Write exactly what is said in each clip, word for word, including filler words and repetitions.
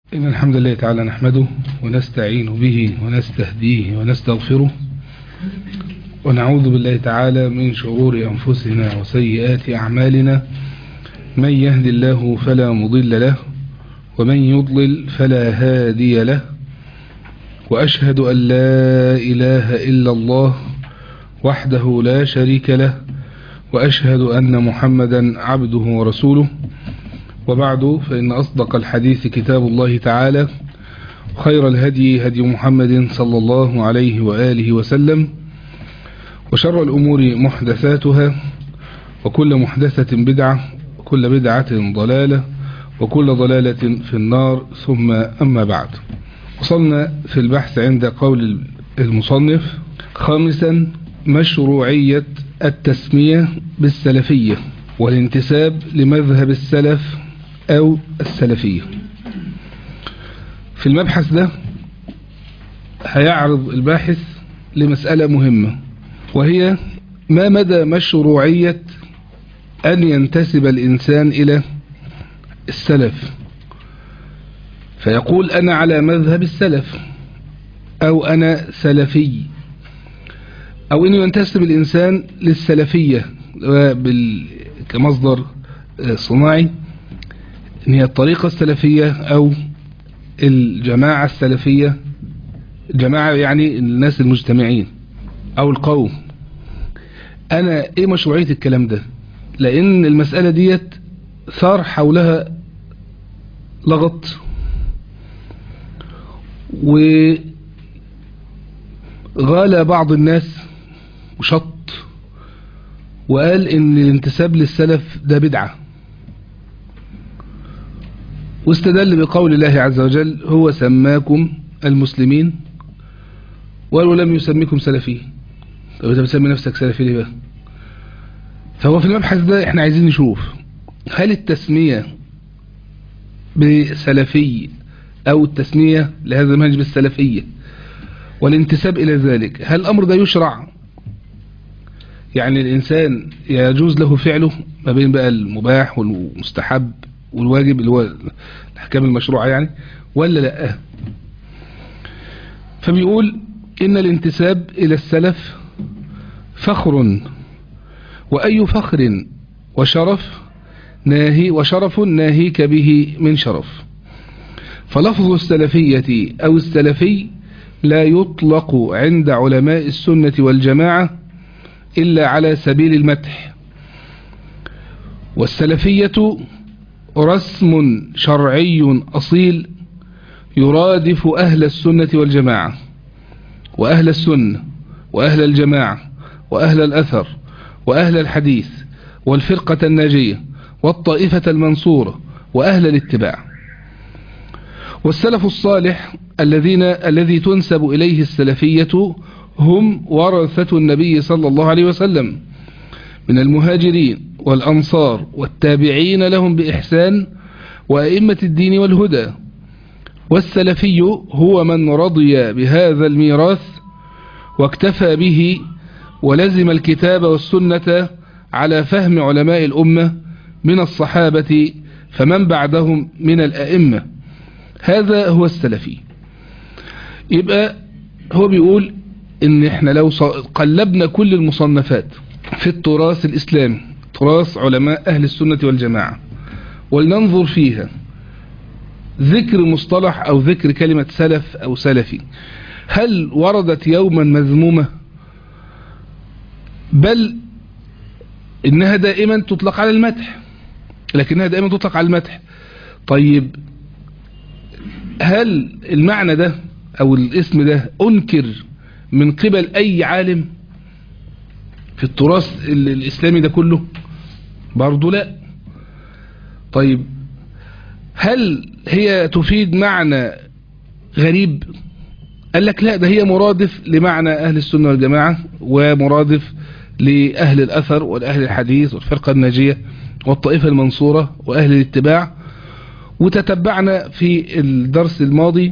إن الحمد لله تعالى نحمده ونستعين به ونستهديه ونستغفره ونعوذ بالله تعالى من شرور أنفسنا وسيئات أعمالنا. من يهد الله فلا مضل له ومن يضلل فلا هادي له، وأشهد أن لا إله إلا الله وحده لا شريك له، وأشهد أن محمدا عبده ورسوله. وبعد، فإن أصدق الحديث كتاب الله تعالى، خير الهدي هدي محمد صلى الله عليه وآله وسلم، وشر الأمور محدثاتها، وكل محدثة بدعة، وكل بدعة ضلالة، وكل ضلالة في النار. ثم أما بعد، وصلنا في البحث عند قول المصنف: خامسا، مشروعية التسمية بالسلفية والانتساب لمذهب السلف أو السلفية. في المبحث ده هيعرض الباحث لمسألة مهمة، وهي ما مدى مشروعية أن ينتسب الإنسان إلى السلف، فيقول أنا على مذهب السلف، أو أنا سلفي، أو أن ينتسب الإنسان للسلفية كمصدر صناعي، إن هي الطريقة السلفية أو الجماعة السلفية. الجماعة يعني الناس المجتمعين أو القوم. أنا إيه مشروعية الكلام ده؟ لأن المسألة ديت ثار حولها لغط، وغال بعض الناس وشط وقال إن الانتساب للسلف ده بدعة، واستدل بقول الله عز وجل: هو سماكم المسلمين ولو لم يسميكم سلفي. طب انت بتسمي نفسك سلفي ليه بقى؟ فهو في المبحث ده احنا عايزين نشوف هل التسمية بسلفي او التسمية لهذا المنهج بالسلفية والانتساب الى ذلك، هل الامر ده يشرع؟ يعني الانسان يجوز له فعله ما بين بقى المباح والمستحب والواجب اللي هو الأحكام المشروعة يعني، ولا لا؟ فبيقول إن الانتساب إلى السلف فخر، وأي فخر وشرف ناهي وشرف ناهيك به من شرف. فلفظ السلفية أو السلفي لا يطلق عند علماء السنة والجماعة إلا على سبيل المدح، والسلفية رسم شرعي أصيل يرادف أهل السنة والجماعة، وأهل السنة، وأهل الجماعة، وأهل الأثر، وأهل الحديث، والفرقة الناجية، والطائفة المنصورة، وأهل الاتباع. والسلف الصالح الذين الذي تنسب إليه السلفية هم ورثة النبي صلى الله عليه وسلم من المهاجرين والأنصار والتابعين لهم بإحسان وأئمة الدين والهدى. والسلفي هو من رضي بهذا الميراث واكتفى به ولزم الكتاب والسنة على فهم علماء الأمة من الصحابة فمن بعدهم من الأئمة. هذا هو السلفي. يبقى هو بيقول إن احنا لو قلبنا كل المصنفات في التراث الإسلامي، تراث علماء أهل السنة والجماعة، ولننظر فيها ذكر مصطلح أو ذكر كلمة سلف أو سلفي، هل وردت يوما مذمومة؟ بل إنها دائما تطلق على المدح، لكنها دائما تطلق على المدح. طيب هل المعنى ده أو الاسم ده أنكر من قبل أي عالم في التراث الإسلامي ده كله؟ برضو لا. طيب هل هي تفيد معنى غريب؟ قال لك لا، ده هي مرادف لمعنى أهل السنة والجماعة، ومرادف لأهل الأثر والأهل الحديث والفرقة الناجية والطائفة المنصورة وأهل الاتباع. وتتبعنا في الدرس الماضي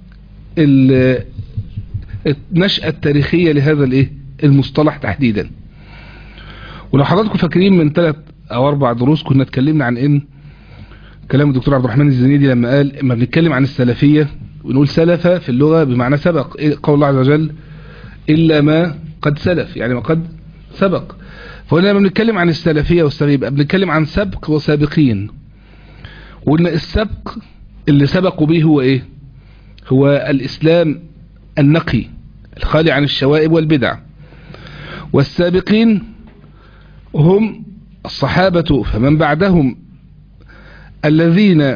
النشأة التاريخية لهذا الايه المصطلح تحديدا. ولو حضراتكم فاكرين من ثلاث او اربع دروس كنا اتكلمنا عن ان كلام الدكتور عبد الرحمن الزنيدي لما قال اما بنتكلم عن السلفية ونقول سلف في اللغة بمعنى سبق، قول الله عز وجل إلا ما قد سلف، يعني ما قد سبق. فهنا لما بنتكلم عن السلفية والسلفية يبقى بنتكلم عن سبق وسابقين، وقلنا السبق اللي سبقوا به هو ايه؟ هو الإسلام النقي الخالي عن الشوائب والبدع، والسابقين هم الصحابة فمن بعدهم الذين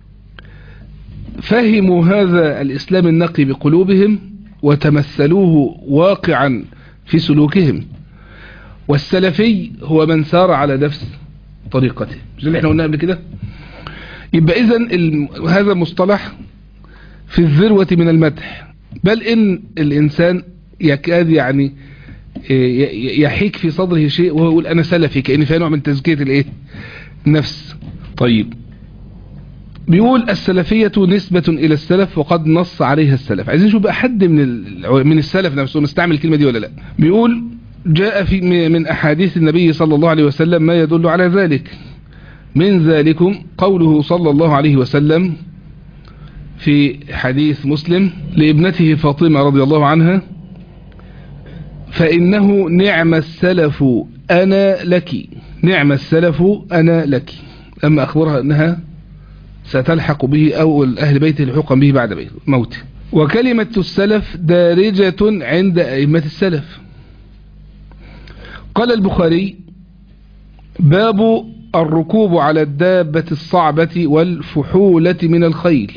فهموا هذا الإسلام النقي بقلوبهم وتمثلوه واقعا في سلوكهم. والسلفي هو من سار على نفس طريقته، مش اللي احنا قلنا قبل كده. يبقى إذن هذا مصطلح في الذروة من المدح، بل إن الإنسان يكاد يعني يحيك في صدره شيء وهو يقول أنا سلفي، كأن فيها نوع من تزكية الإيه؟ النفس. طيب بيقول السلفية نسبة إلى السلف وقد نص عليها السلف. عايزين نشوف بقى حد من من السلف نفسه مستعمل الكلمة دي ولا لا. بيقول جاء في من أحاديث النبي صلى الله عليه وسلم ما يدل على ذلك، من ذلكم قوله صلى الله عليه وسلم في حديث مسلم لابنته فاطمة رضي الله عنها: فإنه نعم السلف أنا لك، نعم السلف أنا لك، أما أخبرها أنها ستلحق به أو أهل بيته لحقا به بعد موته. وكلمة السلف دارجة عند أئمة السلف. قال البخاري: باب الركوب على الدابة الصعبة والفحولة من الخيل.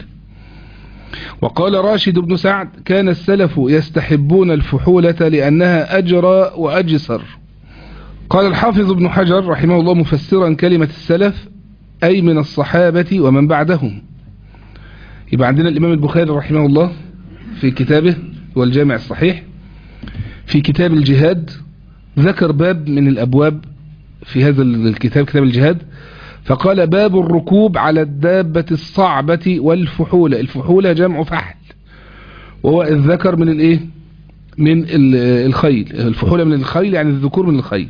وقال راشد بن سعد: كان السلف يستحبون الفحولة لأنها أجرى وأجسر. قال الحافظ ابن حجر رحمه الله مفسرا كلمة السلف أي من الصحابة ومن بعدهم. يبقى عندنا الإمام البخاري رحمه الله في كتابه والجامع الصحيح في كتاب الجهاد ذكر باب من الأبواب في هذا الكتاب، كتاب الجهاد، فقال: باب الركوب على الدابة الصعبة والفحولة. الفحولة جمع فحل، وهو الذكر من الايه؟ من الخيل. الفحولة من الخيل يعني الذكور من الخيل.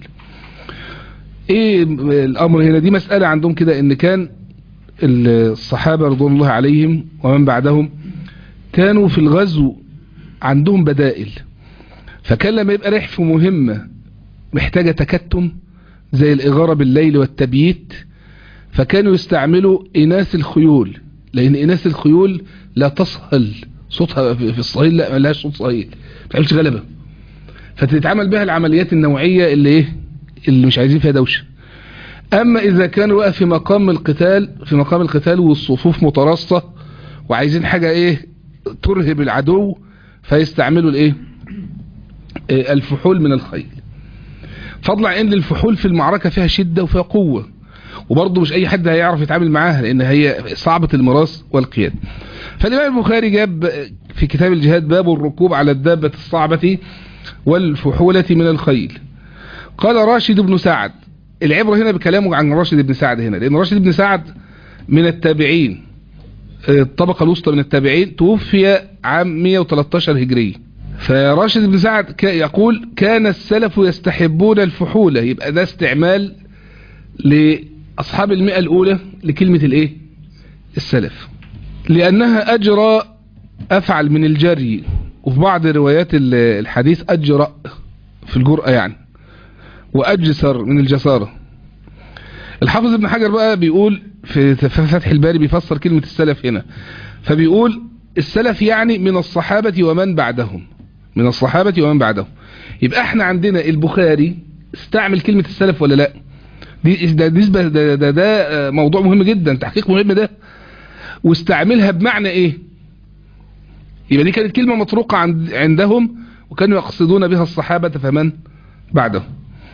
ايه الامر هنا؟ دي مسألة عندهم كده، ان كان الصحابة رضوان الله عليهم ومن بعدهم كانوا في الغزو عندهم بدائل، فكان لما يبقى رايح في مهمة محتاجة تكتم زي الإغارة بالليل والتبييت، فكانوا يستعملوا إناث الخيول، لأن إناث الخيول لا تصهل صوتها في الصهيل، لا ملهاش صوت صهيل، ما تعملش غلبة، فتتعمل بها العمليات النوعية اللي إيه؟ اللي مش عايزين فيها دوشة. أما إذا كانوا بقى في مقام القتال في مقام القتال والصفوف متراصة وعايزين حاجة إيه؟ ترهب العدو، فيستعملوا الإيه؟ الفحول من الخيل. فضلا ان الفحول في المعركة فيها شدة وفيها قوة، وبرضه مش اي حد هيعرف يتعامل معاها لان هي صعبة المراس والقياد. فالإمام البخاري جاب في كتاب الجهاد باب الركوب على الدابة الصعبة والفحولة من الخيل. قال راشد بن سعد، العبرة هنا بكلامه عن راشد بن سعد هنا، لان راشد بن سعد من التابعين، الطبقة الوسطى من التابعين، توفي عام مئة وثلاثة عشر هجري. فراشد بن سعد يقول: كان السلف يستحبون الفحولة. يبقى ده استعمال لأصحاب المئة الأولى لكلمة الايه؟ السلف، لأنها أجرى أفعل من الجري، وفي بعض روايات الحديث أجرأ في الجرأة يعني، وأجسر من الجسارة. الحافظ ابن حجر بقى بيقول في فتح الباري بيفسر كلمة السلف هنا، فبيقول السلف يعني من الصحابة ومن بعدهم، من الصحابة ومن بعدهم. يبقى احنا عندنا البخاري استعمل كلمة السلف ولا لا؟ دي ده نسبة ده, ده, ده موضوع مهم جدا، تحقيق مهم ده، واستعملها بمعنى ايه؟ يبقى دي كانت كلمة مطروقة عند عندهم، وكانوا يقصدون بها الصحابة فمن بعدهم.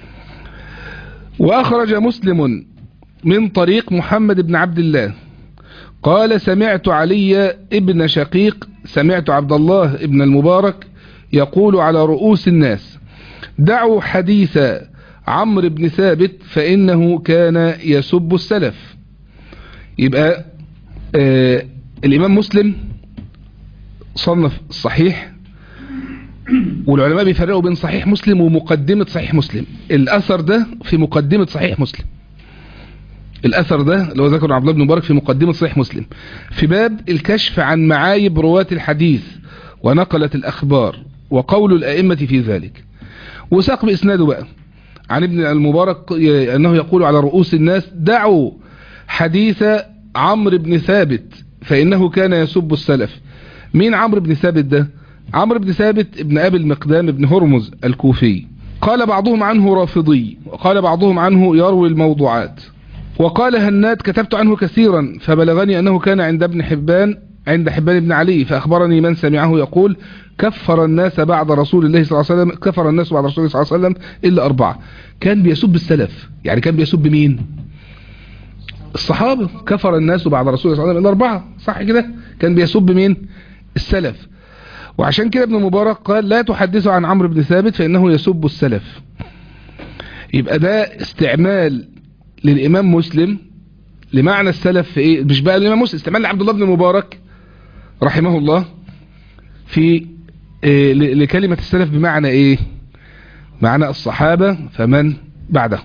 وأخرج مسلم من طريق محمد بن عبد الله قال: سمعت علي ابن شقيق سمعت عبد الله ابن المبارك يقول على رؤوس الناس: دعوا حديث عمرو بن ثابت فإنه كان يسب السلف. يبقى آه الإمام مسلم صنف الصحيح، والعلماء بيفرقوا بين صحيح مسلم ومقدمة صحيح مسلم. الأثر ده في مقدمة صحيح مسلم، الأثر ده اللي هو ذكره عبد الله بن مبارك في مقدمة صحيح مسلم في باب الكشف عن معايب رواة الحديث ونقلة الأخبار وقول الأئمة في ذلك، وساق بإسناده بقى عن ابن المبارك أنه يقول على رؤوس الناس: دعوا حديث عمرو بن ثابت فإنه كان يسب السلف. مين عمرو بن ثابت ده؟ عمرو بن ثابت ابن أبي المقدام ابن هرمز الكوفي. قال بعضهم عنه رافضي، وقال بعضهم عنه يروي الموضوعات. وقال هناد: كتبت عنه كثيرا فبلغني أنه كان عند ابن حبان عند حبان بن علي، فأخبرني من سمعه يقول: كفر الناس بعد رسول الله صلى الله عليه وسلم كفر الناس بعد رسول الله صلى الله عليه وسلم إلا أربعة. كان بيسب السلف، يعني كان بيسب مين؟ الصحابة. كفر الناس بعد رسول الله صلى الله عليه وسلم إلا أربعة، صح كده؟ كان بيسب مين؟ السلف. وعشان كده ابن مبارك قال: لا تحدثوا عن عمرو بن ثابت فإنه يسب السلف. يبقى ده استعمال للإمام مسلم لمعنى السلف في ايه؟ مش بقى الإمام مسلم، استعمال لعبد الله بن مبارك رحمه الله في إيه لكلمة السلف بمعنى ايه؟ معنى الصحابة فمن بعده.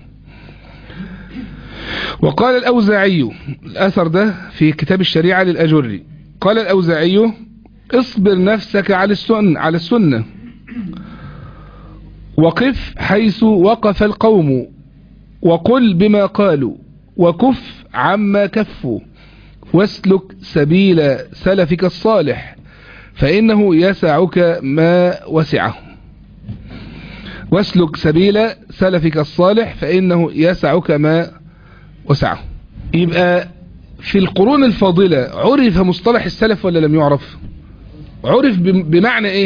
وقال الأوزاعي، الأثر ده في كتاب الشريعة للأجري، قال الأوزاعي: اصبر نفسك على السنة على السنة وقف حيث وقف القوم وقل بما قالوا وكف عما كفوا واسلك سبيل سلفك الصالح فإنه يسعك ما وسعه. واسلك سبيل سلفك الصالح فإنه يسعك ما وسعه. يبقى في القرون الفاضلة عرف مصطلح السلف ولا لم يعرف؟ عرف بمعنى ايه؟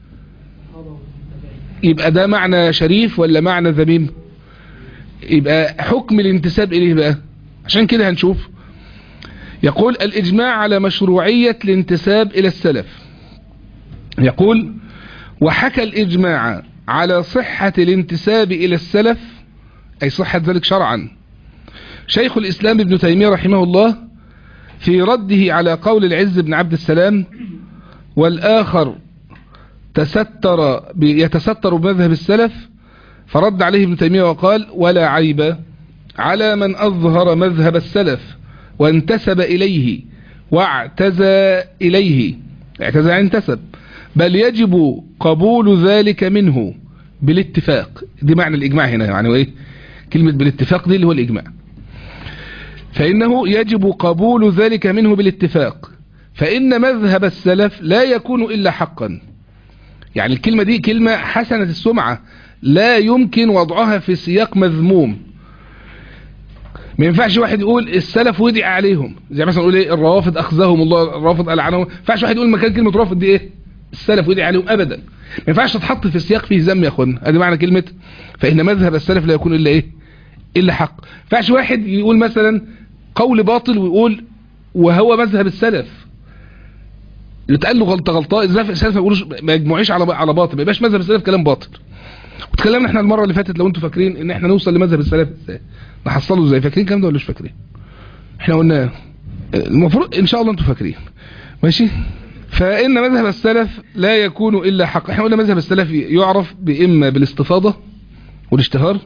يبقى ده معنى شريف ولا معنى ذميم؟ يبقى حكم الانتساب اليه بقى. عشان كده هنشوف يقول: الإجماع على مشروعية الانتساب إلى السلف. يقول: وحكى الإجماع على صحة الانتساب إلى السلف، أي صحة ذلك شرعا، شيخ الإسلام ابن تيمية رحمه الله في رده على قول العز بن عبد السلام: والآخر تستر يتستر بمذهب السلف، فرد عليه ابن تيمية وقال: ولا عيب على من أظهر مذهب السلف وانتسب إليه واعتزى إليه، اعتزى انتسب، بل يجب قبول ذلك منه بالاتفاق. دي معنى الإجماع هنا، يعني ايه كلمة بالاتفاق دي؟ اللي هو الإجماع. فإنه يجب قبول ذلك منه بالاتفاق، فإن مذهب السلف لا يكون إلا حقا. يعني الكلمة دي كلمة حسنة السمعة، لا يمكن وضعها في سياق مذموم. ما ينفعش واحد يقول السلف ودع عليهم، زي مثلا يقول ايه الروافض اخذهم الله، الروافض ألعنهم. ما ينفعش واحد يقول مكان كلمة رافض دي ايه السلف ودع عليهم، ابدا. ما ينفعش تتحط في سياق فيه ذم يا اخوانا. ادي معنى كلمة فإن مذهب السلف لا يكون الا ايه الا حق. ما ينفعش واحد يقول مثلا قول باطل ويقول وهو مذهب السلف، اللي اتقال له غلطه غلطه. ازاي السلف ما يقولوش ما يجمعوش على على باطل، ما يبقاش مذهب السلف كلام باطل. وتكلمنا احنا المره اللي فاتت لو انتوا فاكرين ان احنا نوصل لمذهب السلف ازاي، نحصله ازاي. فاكرين الكلام ده ولا مش فاكرين؟ احنا قلنا المفروض ان شاء الله انتوا فاكرين، ماشي. فان مذهب السلف لا يكون الا حق. احنا قلنا مذهب السلف يعرف باما بالاستفاضه والاشتهار،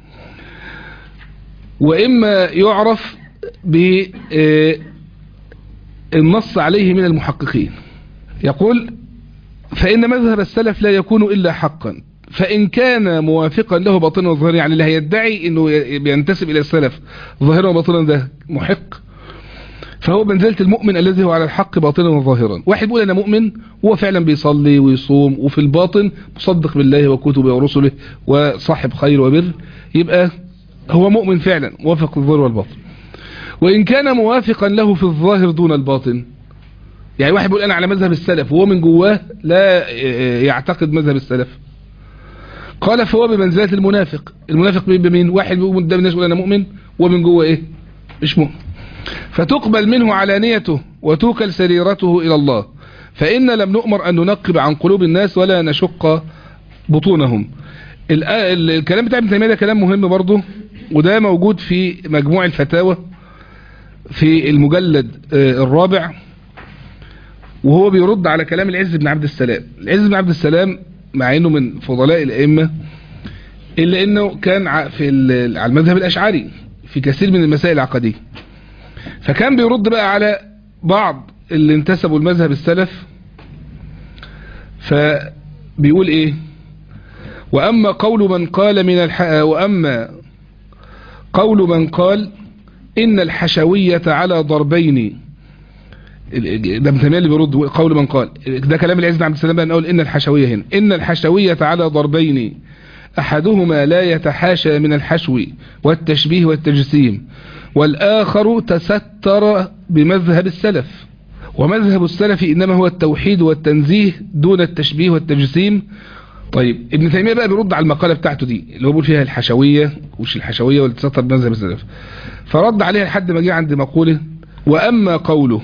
واما يعرف بالنص عليه من المحققين. يقول: فإن مذهب السلف لا يكون إلا حقا، فإن كان موافقا له باطنا وظاهرا. يعني اللي هيدعي انه بينتسب الى السلف ظاهرا وباطنا ده محق، فهو منزلة المؤمن الذي هو على الحق باطنا وظاهرا. واحد بيقول انا مؤمن وهو فعلا بيصلي ويصوم وفي الباطن مصدق بالله وكتبه ورسله وصاحب خير وبر، يبقى هو مؤمن فعلا موافق الظاهر والباطن. وإن كان موافقا له في الظاهر دون الباطن، يعني واحد بيقول أنا على مذهب السلف وهو من جواه لا يعتقد مذهب السلف، قال فهو بمنزلة المنافق. المنافق بمين؟ واحد بيقول قدام الناس يقول أنا مؤمن ومن جواه إيه؟ مش مؤمن. فتقبل منه علانيته وتوكل سريرته إلى الله، فإن لم نؤمر أن ننقب عن قلوب الناس ولا نشق بطونهم. الكلام بتاع ابن تيمية ده كلام مهم برضه، وده موجود في مجموع الفتاوى في المجلد الرابع، وهو بيرد على كلام العز بن عبد السلام. العز بن عبد السلام مع انه من فضلاء الائمه الا انه كان في على المذهب الاشعري في كثير من المسائل العقدية. فكان بيرد بقى على بعض اللي انتسبوا المذهب السلف، فبيقول ايه: واما قول من قال من الح... واما قول من قال ان الحشوية على ضربين، ده ابن تيمية اللي بيرد قول من قال، ده كلام العز بن عبد السلام بقى، نقول ان الحشوية هنا ان الحشوية على ضربين احدهما لا يتحاشى من الحشو والتشبيه والتجسيم، والآخر تستر بمذهب السلف، ومذهب السلف إنما هو التوحيد والتنزيه دون التشبيه والتجسيم. طيب ابن تيمية بقى بيرد على المقالة بتاعته دي اللي هو بيقول فيها الحشوية وش الحشوية والتستر بمذهب السلف، فرد عليها لحد ما جه عند مقوله: وأما قوله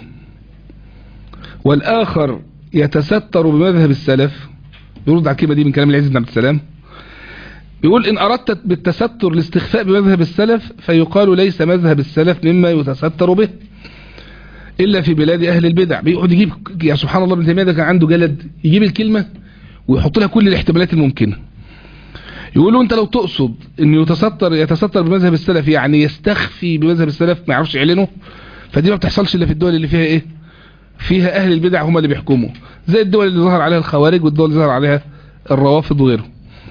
والآخر يتستر بمذهب السلف، بيرد على الكلمة دي من كلام العز بن عبد السلام، بيقول: إن أردت بالتستر الاستخفاء بمذهب السلف فيقال ليس مذهب السلف مما يتستر به إلا في بلاد أهل البدع. بيقعد يجيب، يا سبحان الله، ابن تيمية ده كان عنده جلد يجيب الكلمة ويحط لها كل الاحتمالات الممكنة. يقولوا أنت لو تقصد إن يتستر يتستر بمذهب السلف يعني يستخفي بمذهب السلف ما يعرفش يعلنه، فدي ما بتحصلش إلا في الدول اللي فيها إيه؟ فيها أهل البدع هم اللي بيحكموا، زي الدول اللي ظهر عليها الخوارج والدول اللي ظهر عليها الروافض وغيره.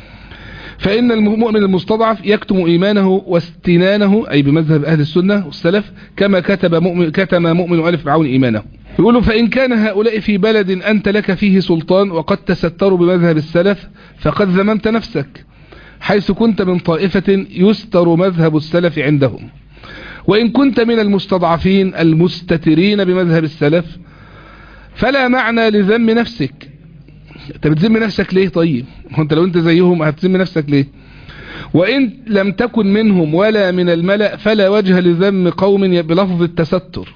فإن المؤمن المستضعف يكتم إيمانه واستنانه، أي بمذهب أهل السنة والسلف، كما كتب مؤمن كتم مؤمن آل فرعون إيمانه. يقولوا: فإن كان هؤلاء في بلد أنت لك فيه سلطان وقد تستروا بمذهب السلف فقد ذممت نفسك، حيث كنت من طائفة يستر مذهب السلف عندهم، وإن كنت من المستضعفين المستترين بمذهب السلف فلا معنى لذم نفسك. انت بتذم نفسك ليه؟ طيب انت لو انت زيهم هتذم نفسك ليه؟ وإن لم تكن منهم ولا من الملأ فلا وجه لذم قوم بلفظ التستر.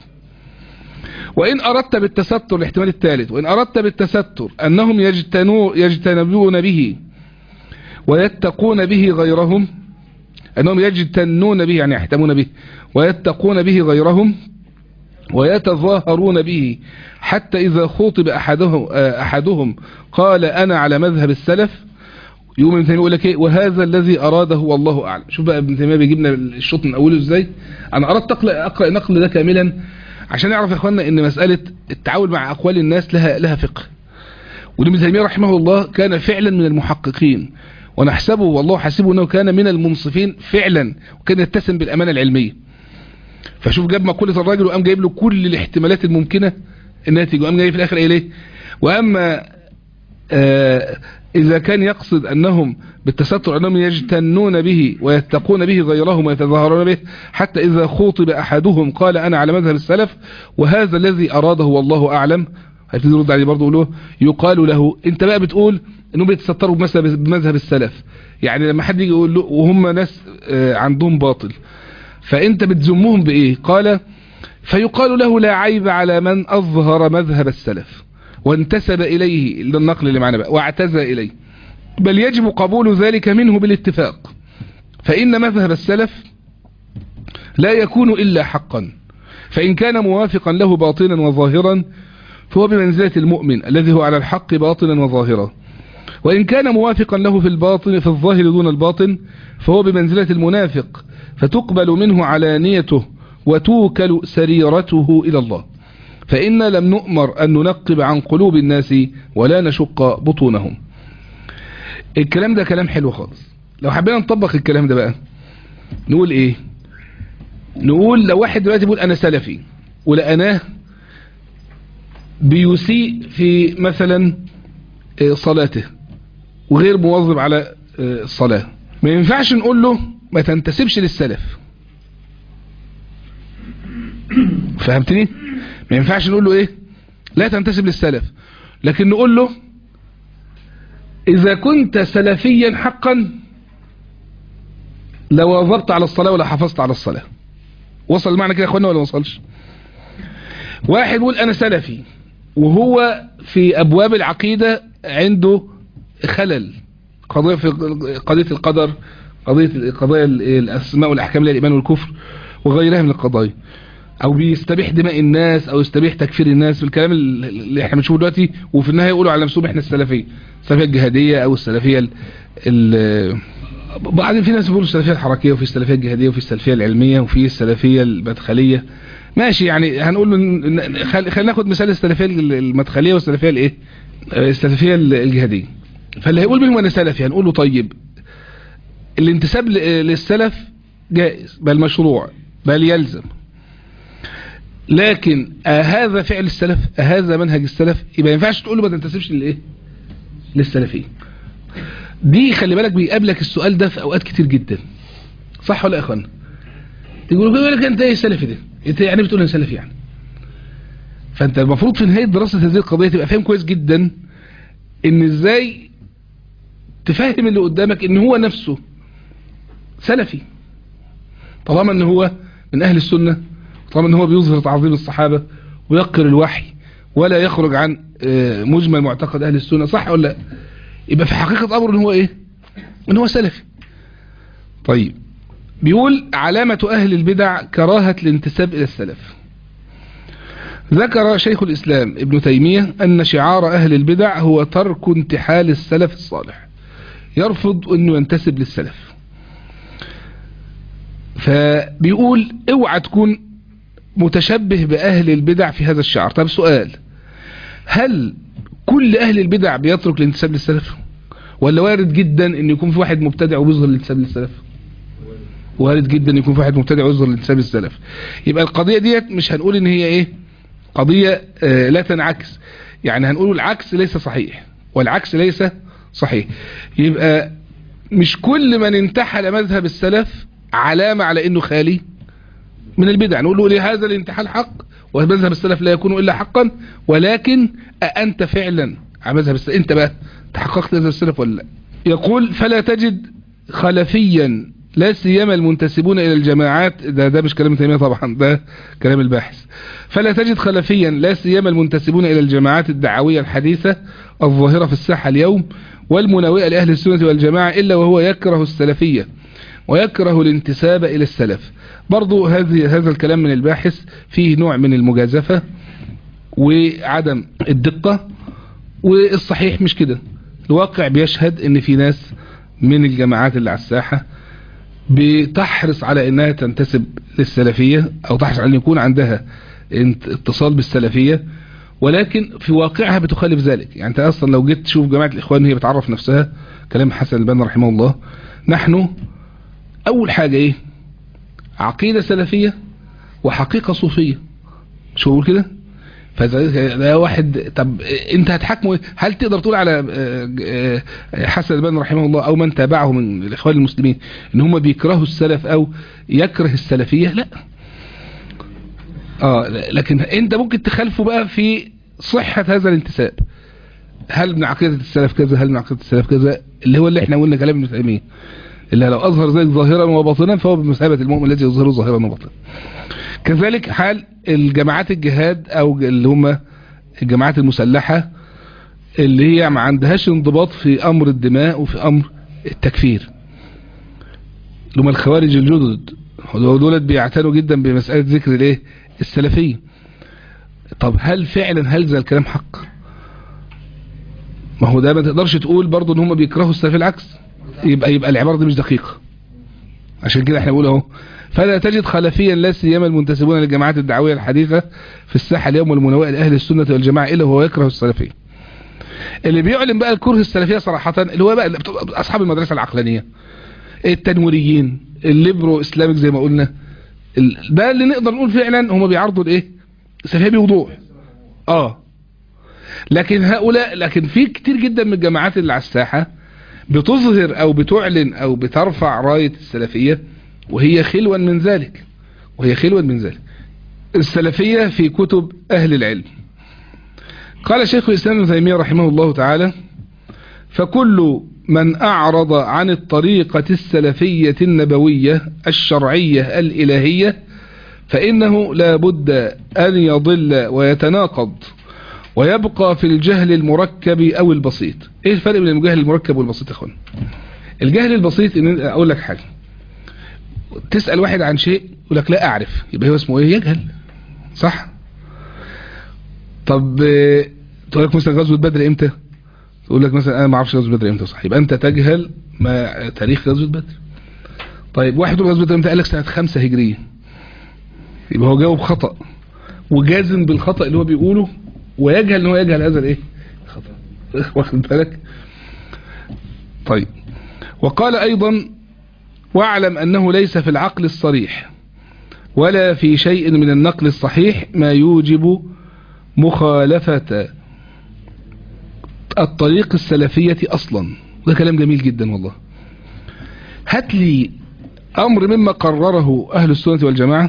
وإن أردت بالتستر، الاحتمال الثالث، وإن أردت بالتستر أنهم يجتنبون به ويتقون به غيرهم، أنهم يجتنون به يعني يحتمون به ويتقون به غيرهم ويتظاهرون به، حتى إذا خاطب أحدهم, أحدهم قال أنا على مذهب السلف، يقوم ابن تيمية يقول لك إيه: وهذا الذي أراده والله أعلم. شوف بقى ابن تيمية بيجيبنا الشوط من أوله إزاي. أنا أردت أقرأ نقل ده كاملا عشان يعرف يا إخواننا إن مسألة التعامل مع أقوال الناس لها لها فقه. وابن تيمية رحمه الله كان فعلا من المحققين، ونحسبه والله حسبه أنه كان من المنصفين فعلا، وكان يتسم بالأمانة العلمية. فشوف جاب مقولة الراجل وقام جايب له كل الاحتمالات الممكنة الناتج، وقام جايب في الآخر ايه ليه. وأما آه إذا كان يقصد أنهم بالتستر أنهم يجتنون به ويتقون به غيرهم ويتظاهرون به، حتى إذا خوطب أحدهم قال أنا على مذهب السلف، وهذا الذي أراده والله أعلم. هيبتدي يرد عليه برضه له يقال له: أنت بقى بتقول أنهم بيتستروا بمذهب السلف، يعني لما حد يجي يقول له وهم ناس آه عندهم باطل فأنت بتذمهم بإيه؟ قال: فيقال له: لا عيب على من أظهر مذهب السلف وانتسب إليه، النقل اللي معنا بقى، واعتزى إليه، بل يجب قبول ذلك منه بالاتفاق، فإن مذهب السلف لا يكون إلا حقا، فإن كان موافقا له باطنا وظاهرا فهو بمنزلة المؤمن الذي هو على الحق باطنا وظاهرا، وإن كان موافقا له في الباطن في الظاهر دون الباطن فهو بمنزلة المنافق، فتقبل منه علانيته وتوكل سريرته إلى الله، فإن لم نؤمر أن ننقب عن قلوب الناس ولا نشق بطونهم. الكلام ده كلام حلو خالص. لو حبينا نطبق الكلام ده بقى نقول إيه؟ نقول لو واحد دلوقتي بيقول أنا سلفي ولقناه بيسيء في مثلا صلاته وغير مواظب على الصلاة، ما ينفعش نقول له ما تنتسبش للسلف. فهمتني؟ ما ينفعش نقول له ايه لا تنتسب للسلف، لكن نقول له اذا كنت سلفيا حقا لو واظبت على الصلاة ولا حافظت على الصلاة. وصل المعنى كده يا اخوانا ولا وصلش؟ واحد يقول انا سلفي وهو في ابواب العقيدة عنده خلل، قضية في قضية القدر، قضية قضايا الاسماء والاحكام اللي الايمان والكفر وغيرها من القضايا، او بيستبيح دماء الناس او يستبيح تكفير الناس في الكلام اللي احنا بنشوفه دلوقتي، وفي النهايه يقولوا على نفسهم احنا السلفيه، السلفيه الجهاديه او السلفيه ال ال بعدين في ناس بيقولوا السلفية الحركية، وفي السلفية الجهادية، وفي السلفية العلمية، وفي السلفية المدخلية. ماشي، يعني هنقول من خلينا ناخد مثال السلفية المدخلية والسلفية الايه السلفية الجهادية. فاللي هيقول منهم انا سلفي هنقول له طيب الانتساب للسلف جائز بل مشروع بل يلزم، لكن هذا فعل السلف، هذا منهج السلف، يبقى ما ينفعش تقول له ما تنتسبش للايه للسلفية. دي خلي بالك بيقابلك السؤال ده في اوقات كتير جدا، صح ولا يا اخوانا؟ تقول لك انت ايه سلفي ده، انت يعني بتقول انا سلفي يعني. فانت المفروض في نهاية دراسة هذه القضية تبقى فاهم كويس جدا ان ازاي تفهم اللي قدامك ان هو نفسه سلفي، طالما ان هو من اهل السنة، طالما ان هو بيظهر تعظيم الصحابة ويقر الوحي ولا يخرج عن مجمل معتقد اهل السنة، صح ولا لا؟ يبقى في حقيقة امر ان هو ايه ان هو سلفي. طيب بيقول علامة اهل البدع كراهة الانتساب الى السلف. ذكر شيخ الاسلام ابن تيمية ان شعار اهل البدع هو ترك انتحال السلف الصالح، يرفض انه ينتسب للسلف. فبيقول اوعى تكون متشبه باهل البدع في هذا الشعار. طب سؤال، هل كل اهل البدع بيترك الانتساب للسلف، ولا وارد جدا ان يكون في واحد مبتدع وبيظهر الانتساب للسلف؟ وارد جدا ان يكون في واحد مبتدع ويظهر الانتساب للسلف. يبقى القضية ديت مش هنقول ان هي ايه قضية آه لا تنعكس، يعني هنقول العكس ليس صحيح والعكس ليس صحيح. يبقى مش كل من انتحل مذهب السلف علامة على انه خالي من البدع. نقول له ليه هذا الانتحال حق ومذهب السلف لا يكون الا حقا، ولكن أأنت فعلا على مذهب السلف، انت بقى تحققت مذهب السلف ولا لا؟ يقول فلا تجد خلفيا لا سيما المنتسبون الى الجماعات، ده, ده مش كلام تيمية طبعا، ده كلام الباحث. فلا تجد خلفيا لا سيما المنتسبون الى الجماعات الدعوية الحديثة الظاهرة في الساحة اليوم والمناوئة لأهل السنة والجماعة إلا وهو يكره السلفية ويكره الانتساب إلى السلف. برضو هذه هذا الكلام من الباحث فيه نوع من المجازفة وعدم الدقة، والصحيح مش كده. الواقع بيشهد ان في ناس من الجماعات اللي على الساحة بتحرص على انها تنتسب للسلفية او تحرص على ان يكون عندها اتصال بالسلفية، ولكن في واقعها بتخالف ذلك. يعني انت اصلا لو جيت تشوف جماعة الاخوان هي بتعرف نفسها، كلام حسن البنا رحمه الله، نحن اول حاجة ايه؟ عقيدة سلفية وحقيقة صوفية. شو بقول كده؟ فده واحد. طب انت هتحكمه، هل تقدر تقول على حسن البنا رحمه الله او من تابعه من الاخوان المسلمين ان هم بيكرهوا السلف او يكره السلفية؟ لا. اه لكن انت ممكن تخالفه بقى في صحة هذا الانتساب. هل من عقيدة السلف كذا، هل من عقيدة السلف كذا، اللي هو اللي احنا قلنا كلام ابن تيمية، اللي لو اظهر ذلك ظاهرا وباطنا فهو بمثابة المؤمن الذي يظهره ظاهرا وباطنا. كذلك حال الجماعات الجهاد او اللي هم الجماعات المسلحة اللي هي ما عندهاش انضباط في امر الدماء وفي امر التكفير، اللي هم الخوارج الجدد، ودولت بيعتنوا جدا بمسألة ذكر الايه السلفية. طب هل فعلا هل ذا الكلام حق؟ ما هو ده ما تقدرش تقول برضو ان هم بيكرهوا السلفية، العكس. يبقى يبقى العبارة دي مش دقيقة. عشان كده احنا بنقول اهو فلا تجد خلفيا لا سيما المنتسبون للجماعات الدعوية الحديثة في الساحة اليوم والمناوئة لأهل السنة والجماعة إلا وهو يكره السلفية. اللي بيعلن بقى الكره السلفية صراحة اللي هو بقى أصحاب المدرسة العقلانية، التنويريين، الليبرو اسلامك زي ما قلنا، ده اللي نقدر نقول فعلا هم بيعرضوا الايه السلفية بوضوح. اه لكن هؤلاء، لكن في كتير جدا من الجماعات اللي على الساحة بتظهر او بتعلن او بترفع راية السلفية وهي خلوا من ذلك، وهي خلوا من ذلك. السلفية في كتب اهل العلم. قال شيخ الاسلام ابن تيمية رحمه الله تعالى: فكل من اعرض عن الطريقة السلفية النبوية الشرعية الالهية فانه لا بد ان يضل ويتناقض ويبقى في الجهل المركب او البسيط. ايه الفرق بين الجهل المركب والبسيط يا اخوان؟ الجهل البسيط ان اقول لك حاجة، تسأل واحد عن شيء يقول لك لا اعرف، يبقى هو اسمه ايه؟ يجهل، صح؟ طب تقول لك مثلا غزوة بدر امتى؟ تقول لك مثلا انا ما اعرفش غزوه بدر امتى، صح، يبقى انت تجهل ما تاريخ غزوه بدر. طيب واحد يقول غزوه بدر امتى، قال لك سنه خمسة هجريه، يبقى هو جاوب خطأ وجازم بالخطأ اللي هو بيقوله، ويجهل ان هو يجهل هذا الايه خطأ. واخد بالك؟ طيب وقال ايضا واعلم انه ليس في العقل الصريح ولا في شيء من النقل الصحيح ما يوجب مخالفة الطريق السلفية اصلا. ده كلام جميل جدا والله. هات لي امر مما قرره اهل السنة والجماعة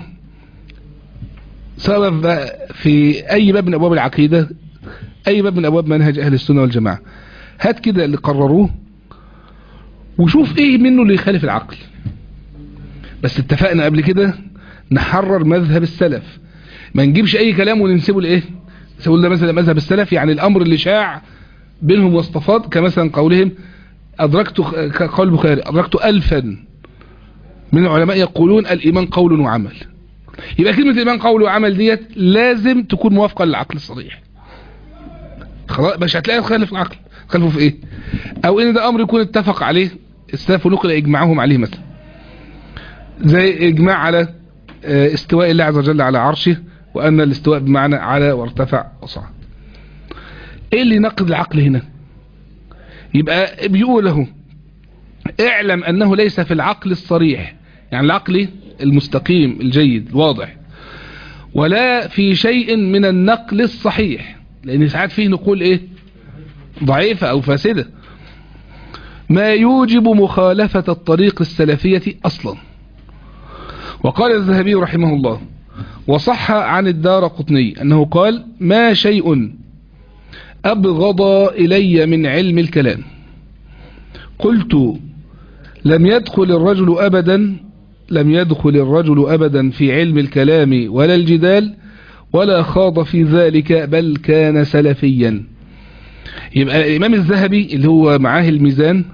سواء في اي باب من ابواب العقيدة، اي باب من ابواب منهج اهل السنة والجماعة، هات كده اللي قرروه وشوف ايه منه اللي يخالف العقل. بس اتفقنا قبل كده نحرر مذهب السلف، ما نجيبش اي كلام وننسبه لايه، نسيبه ده مثلا مذهب السلف، يعني الامر اللي شاع بينهم واستفاض، كمثلا قولهم ادركت، قول البخاري ادركت الفا من العلماء يقولون الايمان قول وعمل. يبقى كلمة الايمان قول وعمل ديت لازم تكون موافقة للعقل الصريح. خلاص مش هتلاقي تخالف العقل، تخالفه في ايه؟ او ان ده امر يكون اتفق عليه السلف ونقل اجماعهم عليه، مثلا زي اجماع على استواء الله عز وجل على عرشه، وان الاستواء بمعنى على وارتفع وصعد. ايه اللي ينقض العقل هنا؟ يبقى بيقول له اعلم انه ليس في العقل الصريح، يعني العقل المستقيم الجيد الواضح، ولا في شيء من النقل الصحيح، لان ساعات فيه نقول ايه ضعيفة او فاسدة، ما يوجب مخالفة الطريق السلفية اصلا. وقال الذهبي رحمه الله وصح عن الدارقطني انه قال ما شيء ابغض الي من علم الكلام. قلت لم يدخل الرجل ابدا لم يدخل الرجل ابدا في علم الكلام ولا الجدال ولا خاض في ذلك بل كان سلفيا. يبقى الامام الذهبي اللي هو معاه الميزان،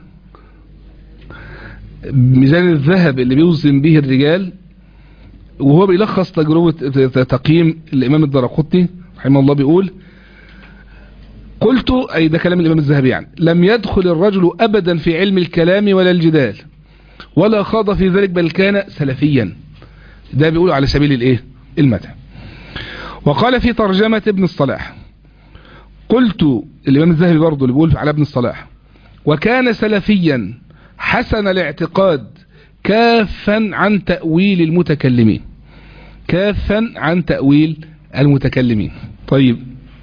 ميزان الذهب اللي بيوزن به الرجال، وهو بيلخص تجربة تقييم الامام الدارقطني رحمه الله، بيقول قلت، اي ده كلام الامام الذهبي، يعني لم يدخل الرجل ابدا في علم الكلام ولا الجدال ولا خاض في ذلك بل كان سلفيا. ده بيقول على سبيل الايه المدح. وقال في ترجمة ابن الصلاح، قلت الامام الذهبي برضه اللي بيقول على ابن الصلاح وكان سلفيا حسن الاعتقاد كافا عن تأويل المتكلمين، كافا عن تأويل المتكلمين. طيب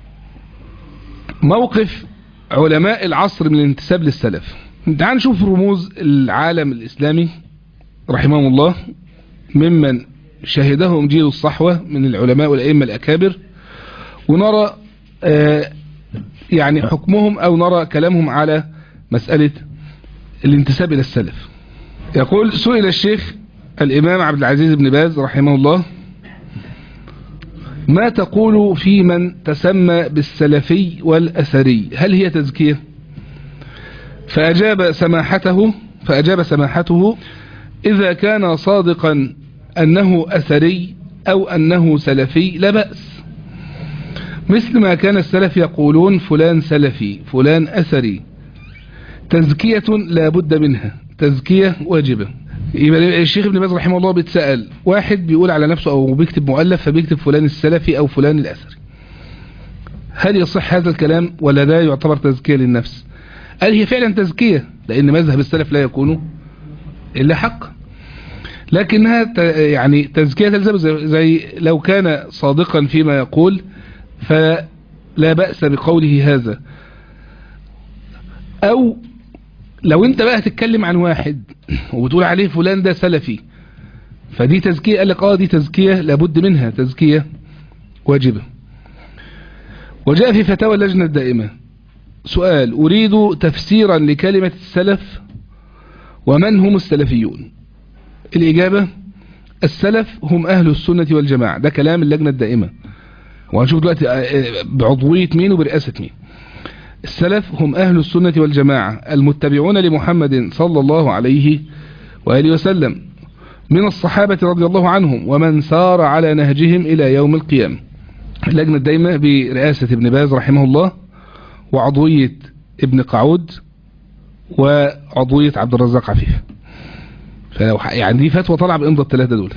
موقف علماء العصر من الانتساب للسلف. تعال نشوف رموز العالم الإسلامي رحمهم الله ممن شهدهم جيل الصحوة من العلماء والأئمة الأكابر، ونرى آه يعني حكمهم أو نرى كلامهم على مسألة الانتساب إلى السلف. يقول سئل الشيخ الإمام عبد العزيز بن باز رحمه الله ما تقول في من تسمى بالسلفي والأثري، هل هي تزكية؟ فأجاب سماحته فأجاب سماحته إذا كان صادقا أنه أثري أو أنه سلفي لا بأس، مثل ما كان السلف يقولون فلان سلفي فلان أثري، تزكية لا بد منها، تزكية واجبة. يبقى الشيخ ابن باز رحمه الله بيتسأل واحد بيقول على نفسه أو بيكتب مؤلف فبيكتب فلان السلفي أو فلان الأثري، هل يصح هذا الكلام ولا ده يعتبر تزكية للنفس؟ قال هي فعلا تزكية، لأن مذهب السلف لا يكون إلا حق، لكنها يعني تزكية تلزم زي لو كان صادقا فيما يقول فلا بأس بقوله هذا. أو لو انت بقى هتتكلم عن واحد وبتقول عليه فلان ده سلفي فدي تزكية، قال لك اه دي تزكية لابد منها، تزكية واجبة. وجاء في فتاوى اللجنة الدائمة سؤال أريد تفسيرا لكلمة السلف ومن هم السلفيون. الإجابة السلف هم أهل السنة والجماعة، ده كلام اللجنة الدائمة، وهنشوف دلوقتي بعضوية مين وبرئاسة مين. السلف هم أهل السنة والجماعة المتبعون لمحمد صلى الله عليه وآله وسلم من الصحابة رضي الله عنهم ومن سار على نهجهم إلى يوم القيامة. اللجنة الدائمة برئاسة ابن باز رحمه الله وعضوية ابن قعود وعضوية عبد الرزاق عفيف. فلو يعني دي فتوى طلع بإمضى الثلاثة دولت.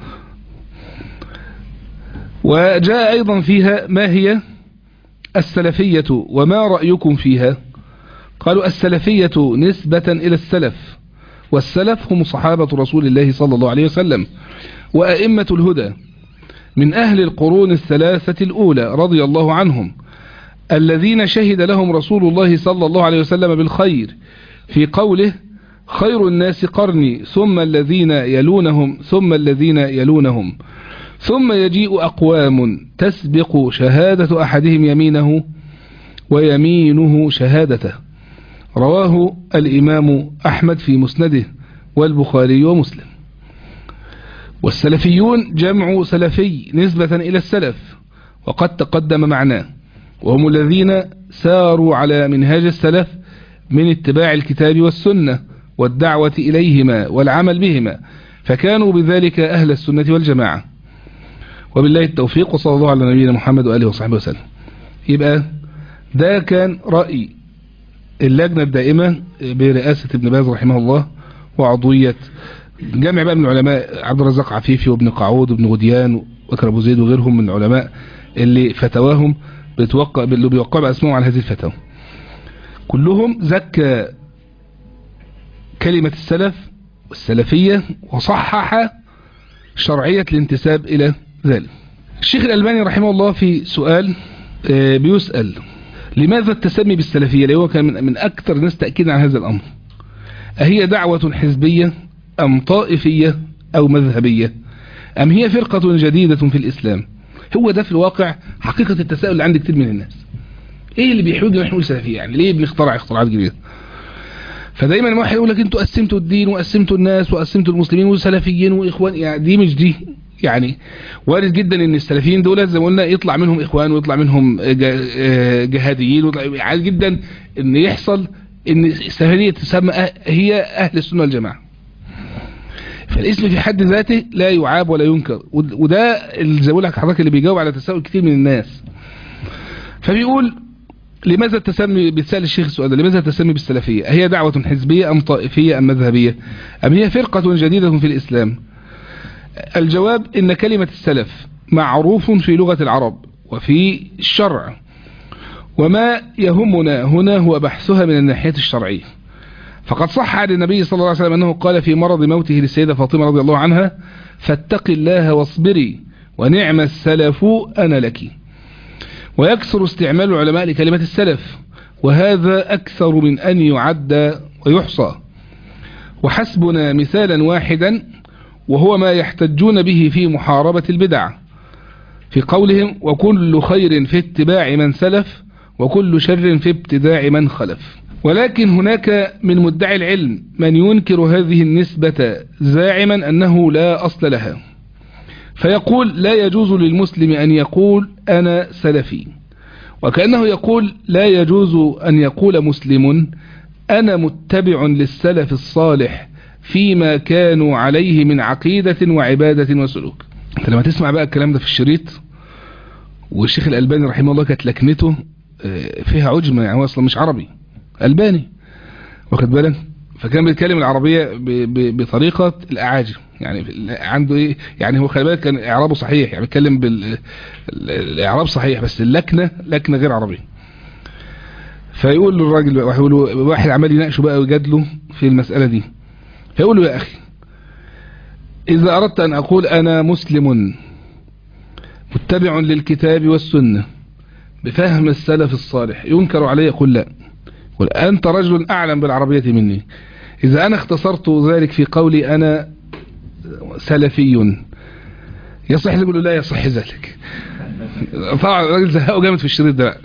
وجاء أيضا فيها ما هي السلفية وما رأيكم فيها؟ قالوا السلفية نسبة إلى السلف، والسلف هم صحابة رسول الله صلى الله عليه وسلم وأئمة الهدى من أهل القرون الثلاثة الأولى رضي الله عنهم، الذين شهد لهم رسول الله صلى الله عليه وسلم بالخير في قوله خير الناس قرني ثم الذين يلونهم ثم الذين يلونهم ثم يجيء أقوام تسبق شهادة أحدهم يمينه ويمينه شهادته. رواه الإمام أحمد في مسنده والبخاري ومسلم. والسلفيون جمع سلفي نسبة إلى السلف، وقد تقدم معناه، وهم الذين ساروا على منهاج السلف من اتباع الكتاب والسنة والدعوة إليهما والعمل بهما، فكانوا بذلك أهل السنة والجماعة. وبالله التوفيق، وصلى الله على نبينا محمد وآله وصحبه وسلم. يبقى ده كان رأي اللجنة الدائمة برئاسة ابن باز رحمه الله وعضوية جمع بقى من العلماء عبد الرزاق عفيفي وابن قعود وابن غديان وبكر أبو زيد وغيرهم من العلماء اللي فتواهم بتوقع اللي بيوقعوا بأسمائهم على هذه الفتاوى. كلهم زكى كلمة السلف والسلفية وصحح شرعية الانتساب إلى ذلك. الشيخ الألباني رحمه الله في سؤال بيسأل لماذا التسمي بالسلفية، اللي هو كان من أكثر الناس تأكيدا على هذا الأمر، أهي دعوة حزبية أم طائفية أو مذهبية أم هي فرقة جديدة في الإسلام؟ هو ده في الواقع حقيقة التساؤل اللي عند كتير من الناس. إيه اللي بيحوجنا نحن نقول سلفية؟ يعني ليه بنخترع اختراعات جديدة؟ فدايما واحد يقول لك انتوا قسمتوا الدين وقسمتوا الناس وقسمتوا المسلمين وسلفيين وإخوان، يعني دي مش دي. يعني وارد جدا ان السلفيين دول زي ما قلنا يطلع منهم إخوان ويطلع منهم جهاديين، وعادي جدا ان يحصل ان السلفية تسمى هي أهل السنة والجماعة. فالاسم في حد ذاته لا يعاب ولا ينكر، وده اللي زي ما لك حضرتك اللي بيجاوب على تساؤل كتير من الناس. فبيقول لماذا التسمي، بيتسأل الشيخ السؤال ده، لماذا التسمي بالسلفية؟ هي دعوة حزبية أم طائفية أم مذهبية أم هي فرقة جديدة في الإسلام؟ الجواب إن كلمة السلف معروف في لغة العرب وفي الشرع، وما يهمنا هنا هو بحثها من الناحية الشرعية. فقد صح عن النبي صلى الله عليه وسلم أنه قال في مرض موته للسيدة فاطمة رضي الله عنها فاتق الله واصبري ونعم السلف أنا لك. ويكثر استعمال العلماء لكلمة السلف، وهذا أكثر من أن يعد ويحصى. وحسبنا مثالا واحدا وهو ما يحتجون به في محاربة البدع في قولهم وكل خير في اتباع من سلف وكل شر في ابتداع من خلف. ولكن هناك من مدعي العلم من ينكر هذه النسبة زاعما أنه لا أصل لها، فيقول لا يجوز للمسلم أن يقول أنا سلفي، وكأنه يقول لا يجوز أن يقول مسلم أنا متبع للسلف الصالح فيما كانوا عليه من عقيدة وعبادة وسلوك. انت لما تسمع بقى الكلام ده في الشريط، والشيخ الألباني رحمه الله كانت لكنته فيها عجمة، يعني هو أصلا مش عربي، ألباني واخد بالك، فكان بيتكلم العربية بطريقة الأعاجم، يعني عنده ايه، يعني هو خلي بالك كان إعرابه صحيح، يعني بيتكلم بالإعراب صحيح بس اللكنة لكنة غير عربية. فيقول له الراجل، واحد عمال يناقشه بقى ويجادله في المسألة دي، فيقول له يا أخي إذا أردت أن أقول أنا مسلم متبع للكتاب والسنة بفهم السلف الصالح ينكر علي؟ يقول لا، يقول أنت رجل أعلم بالعربية مني. إذا أنا اختصرت ذلك في قولي أنا سلفي يصح؟ يقول له لا يصح ذلك. طبعا الراجل زهقه جامد في الشريط ده.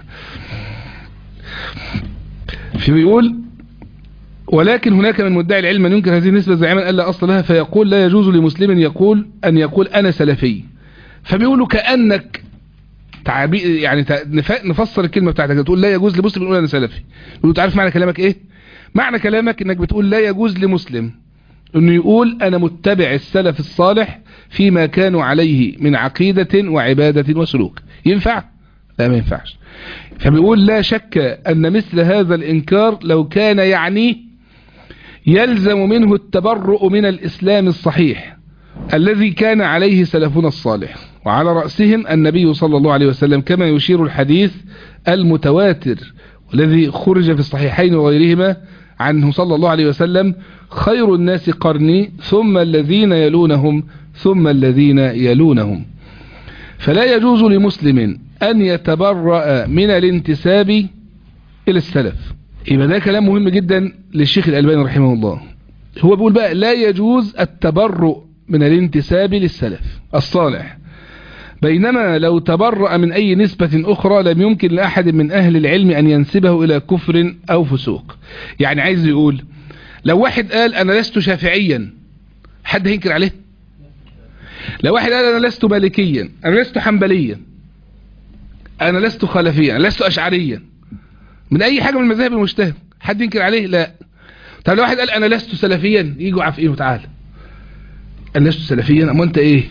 فبيقول ولكن هناك من مدعي العلم من ينكر هذه النسبة زعيما ألا أصل لها، فيقول لا يجوز لمسلم يقول أن يقول أنا سلفي. فبيقولوا كأنك تعبي يعني نفسر الكلمة بتاعتك، تقول لا يجوز لمسلم يقول أنا سلفي. يقولوا تعرف معنى كلامك إيه؟ معنى كلامك إنك بتقول لا يجوز لمسلم إنه يقول أنا متبع السلف الصالح فيما كانوا عليه من عقيدة وعبادة وسلوك. ينفع؟ لا ما ينفعش. فبيقول لا شك أن مثل هذا الإنكار لو كان يعني يلزم منه التبرؤ من الإسلام الصحيح الذي كان عليه سلفنا الصالح، وعلى رأسهم النبي صلى الله عليه وسلم، كما يشير الحديث المتواتر والذي خرج في الصحيحين وغيرهما عنه صلى الله عليه وسلم: خير الناس قرني ثم الذين يلونهم ثم الذين يلونهم. فلا يجوز لمسلم أن يتبرأ من الانتساب إلى السلف. يبقى ده كلام مهم جدا للشيخ الألباني رحمه الله. هو بيقول بقى لا يجوز التبرؤ من الانتساب للسلف الصالح، بينما لو تبرأ من أي نسبة أخرى لم يمكن لأحد من أهل العلم أن ينسبه إلى كفر أو فسوق. يعني عايز يقول لو واحد قال أنا لست شافعيا، حد هينكر عليه؟ لو واحد قال أنا لست مالكيا، أنا لست حنبليا، أنا لست خلفيا، أنا لست أشعريا، من أي حاجة من المذاهب المجتهد، حد ينكر عليه؟ لا. طب لو واحد قال أنا لست سلفيا، يجوا عارف إيه وتعالى أنا لست سلفيا، أما أنت إيه؟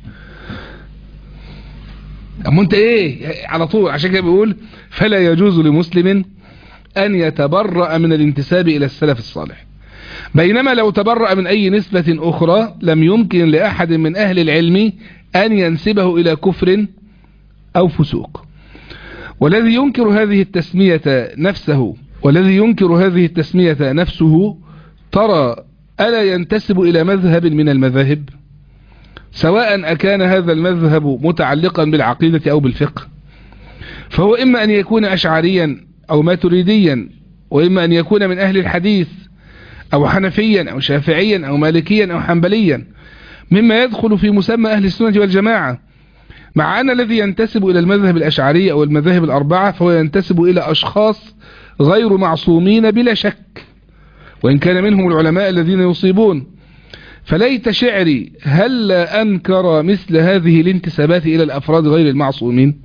أما أنت إيه؟ على طول. عشان كده بيقول فلا يجوز لمسلم أن يتبرأ من الانتساب إلى السلف الصالح، بينما لو تبرأ من أي نسبة أخرى لم يمكن لأحد من أهل العلم أن ينسبه إلى كفر أو فسوق. والذي ينكر هذه التسمية نفسه والذي ينكر هذه التسمية نفسه ترى ألا ينتسب إلى مذهب من المذاهب، سواء أكان هذا المذهب متعلقا بالعقيدة أو بالفقه، فهو إما أن يكون أشعريا أو ماتريديا، وإما أن يكون من أهل الحديث أو حنفيا أو شافعيا أو مالكيا أو حنبليا، مما يدخل في مسمى أهل السنة والجماعة. مع أن الذي ينتسب إلى المذهب الأشعري أو المذاهب الأربعة فهو ينتسب إلى أشخاص غير معصومين بلا شك، وإن كان منهم العلماء الذين يصيبون. فليت شعري هل أنكر مثل هذه الانتسابات إلى الأفراد غير المعصومين.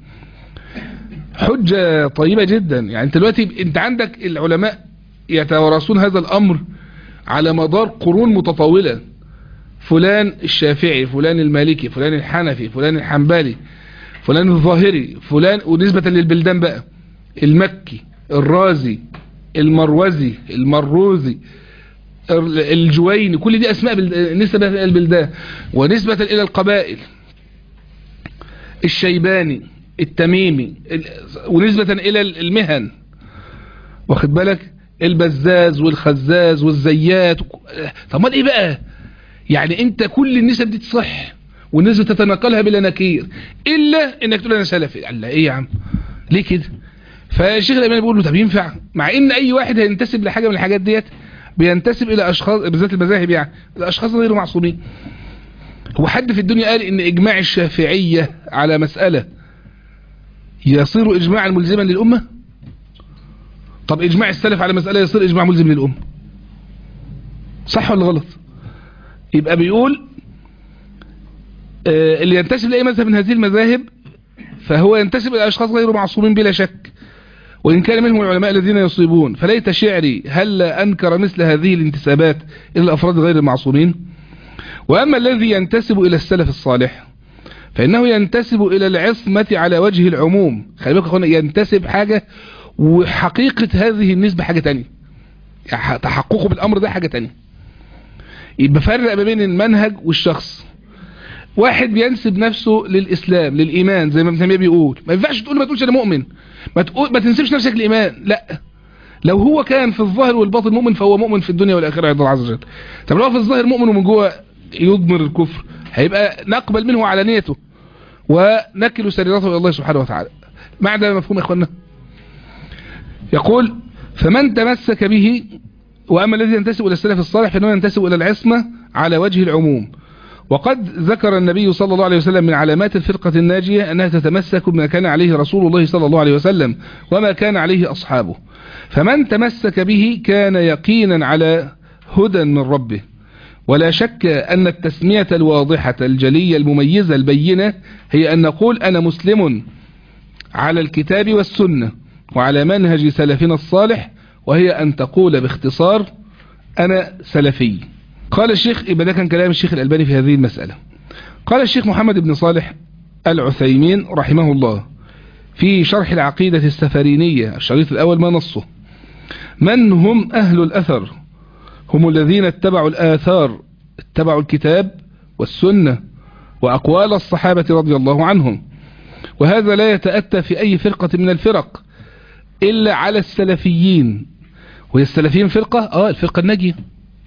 حجة طيبة جدا. يعني انت دلوقتي انت عندك العلماء يتوارثون هذا الأمر على مدار قرون متطاولة، فلان الشافعي، فلان المالكي، فلان الحنفي، فلان الحنبلي، فلان الظاهري، فلان، ونسبة للبلدان بقى المكي، الرازي، المروزي، المروزي، الجويني، كل دي أسماء نسبة إلى البلدان، ونسبة إلى القبائل، الشيباني، التميمي، ونسبة إلى المهن، واخد بالك، البزاز والخزاز والزيات. طب ما ايه بقى؟ يعني انت كل النسب دي تصح والنسبة تتناقلها بلا نكير، الا انك تقول انا سلفي. قال لا ايه يا عم ليه كده؟ فالشيخ الألباني بيقول له طب ينفع؟ مع ان اي واحد هينتسب لحاجة من الحاجات ديت بينتسب الى اشخاص، بالذات المذاهب، يعني الاشخاص غير معصومين. هو حد في الدنيا قال ان اجماع الشافعية على مسألة يصير اجماعا ملزما للامة؟ طب اجماع السلف على مسألة يصير اجماع ملزم للامة؟ صح ولا غلط؟ يبقى بيقول آه اللي ينتسب لأي مذهب من هذه المذاهب فهو ينتسب إلى أشخاص غير معصومين بلا شك، وإن كان منهم العلماء الذين يصيبون. فليت شعري هل أنكر مثل هذه الانتسابات إلى الأفراد غير المعصومين. وأما الذي ينتسب إلى السلف الصالح فإنه ينتسب إلى العصمة على وجه العموم. خلي بالك أخوانا، ينتسب حاجة وحقيقة هذه النسبة حاجة تانية، يعني تحققه بالأمر ده حاجة تانية. يبقى فرق ما بين المنهج والشخص. واحد بينسب نفسه للإسلام، للإيمان، زي ما ابن تيمية بيقول، ما ينفعش تقول ما تقولش أنا مؤمن، ما تقول ما تنسبش نفسك للإيمان، لا. لو هو كان في الظاهر والباطن مؤمن فهو مؤمن في الدنيا والآخرة عند الله عز وجل. طب لو في الظاهر مؤمن ومن جوه يضمر الكفر، هيبقى نقبل منه علانيته ونكل سريرته إلى الله سبحانه وتعالى. مع ده مفهوم يا إخوانا؟ يقول فمن تمسك به. وأما الذي ينتسب إلى السلف الصالح فإنه ينتسب إلى العصمة على وجه العموم. وقد ذكر النبي صلى الله عليه وسلم من علامات الفرقة الناجية أنها تتمسك بما كان عليه رسول الله صلى الله عليه وسلم وما كان عليه أصحابه. فمن تمسك به كان يقينا على هدى من ربه. ولا شك أن التسمية الواضحة الجلية المميزة البينة هي أن نقول أنا مسلم على الكتاب والسنة وعلى منهج سلفنا الصالح، وهي أن تقول باختصار أنا سلفي. قال الشيخ، يبقى ده كان كلام الشيخ الألباني في هذه المسألة. قال الشيخ محمد بن صالح العثيمين رحمه الله في شرح العقيدة السفرينية الشريط الأول ما نصه: من هم أهل الأثر؟ هم الذين اتبعوا الآثار، اتبعوا الكتاب والسنة وأقوال الصحابة رضي الله عنهم. وهذا لا يتأتى في أي فرقة من الفرق إلا على السلفيين. وهي السلفيين فرقة؟ آه الفرقة الناجية،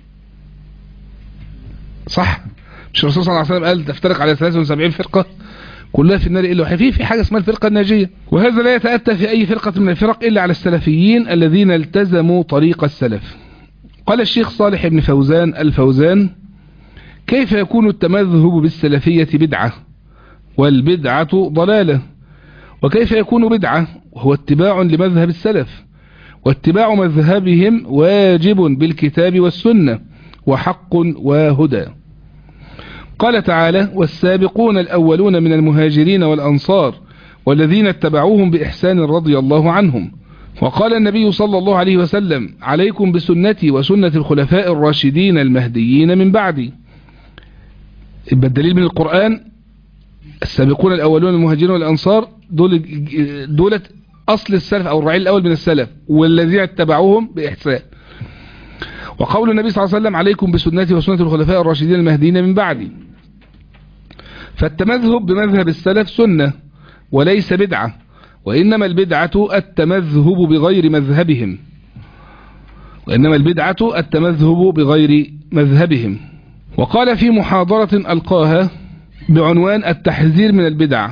صح؟ مش الرسول صلى الله عليه وسلم قال تفترق على ثلاثة وسبعين فرقة كلها في النار إلا واحدة؟ في في حاجة اسمها الفرقة الناجية. وهذا لا يتأتى في أي فرقة من الفرق إلا على السلفيين الذين التزموا طريق السلف. قال الشيخ صالح بن فوزان الفوزان: كيف يكون التمذهب بالسلفية بدعة والبدعة ضلالة؟ وكيف يكون بدعة وهو اتباع لمذهب السلف؟ واتباع مذهبهم واجب بالكتاب والسنة وحق وهدى. قال تعالى: والسابقون الأولون من المهاجرين والأنصار والذين اتبعوهم بإحسان رضي الله عنهم. وقال النبي صلى الله عليه وسلم: عليكم بسنتي وسنة الخلفاء الراشدين المهديين من بعدي. يبقى الدليل من القرآن السابقون الأولون من المهاجرين والأنصار دول دولة أصل السلف أو الرعيل الأول من السلف والذين اتبعوهم بإحسان. وقول النبي صلى الله عليه وسلم: عليكم بسنتي وسنة الخلفاء الراشدين المهديين من بعدي. فالتمذهب بمذهب السلف سنة وليس بدعة، وإنما البدعة التمذهب بغير مذهبهم وإنما البدعة التمذهب بغير مذهبهم. وقال في محاضرة ألقاها بعنوان التحذير من البدع،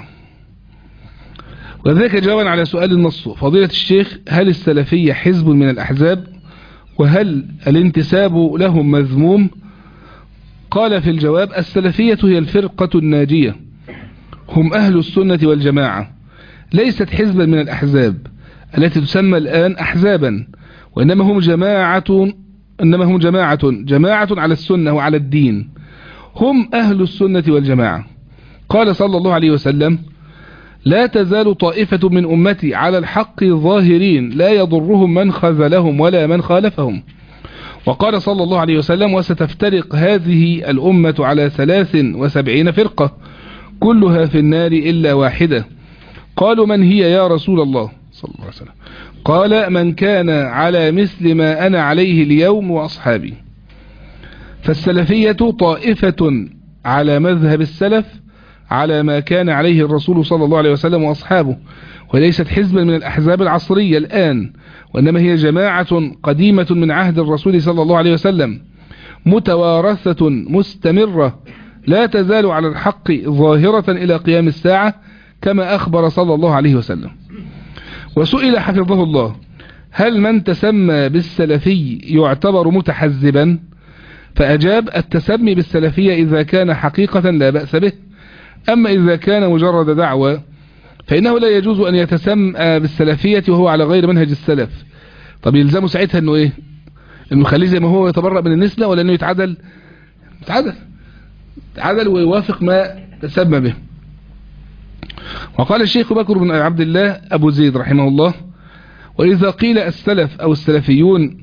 وذلك جوابا على سؤال النص: فضيلة الشيخ، هل السلفية حزب من الأحزاب؟ وهل الانتساب لهم مذموم؟ قال في الجواب: السلفية هي الفرقة الناجية، هم أهل السنة والجماعة، ليست حزبا من الأحزاب التي تسمى الآن أحزابا، وإنما هم جماعة إنما هم جماعة جماعة على السنة وعلى الدين، هم أهل السنة والجماعة. قال صلى الله عليه وسلم: لا تزال طائفة من أمتي على الحق ظاهرين لا يضرهم من خذلهم ولا من خالفهم. وقال صلى الله عليه وسلم: وستفترق هذه الأمة على ثلاث وسبعين فرقة كلها في النار إلا واحدة. قالوا: من هي يا رسول الله صلى الله عليه وسلم؟ قال: من كان على مثل ما أنا عليه اليوم وأصحابي. فالسلفية طائفة على مذهب السلف على ما كان عليه الرسول صلى الله عليه وسلم وأصحابه، وليست حزبا من الأحزاب العصرية الآن، وإنما هي جماعة قديمة من عهد الرسول صلى الله عليه وسلم، متوارثة مستمرة لا تزال على الحق ظاهرة إلى قيام الساعة كما أخبر صلى الله عليه وسلم. وسئل حفظه الله: هل من تسمى بالسلفي يعتبر متحزبا؟ فأجاب: التسمي بالسلفية إذا كان حقيقة لا بأس به، أما إذا كان مجرد دعوة فإنه لا يجوز أن يتسمى بالسلفية وهو على غير منهج السلف. طب يلزمه ساعتها أنه إيه؟ أنه يخليه زي ما هو يتبرأ من النسبة، ولا أنه يتعدل؟ يتعدل يتعدل ويوافق ما تسمى به. وقال الشيخ بكر بن عبد الله أبو زيد رحمه الله: وإذا قيل السلف أو السلفيون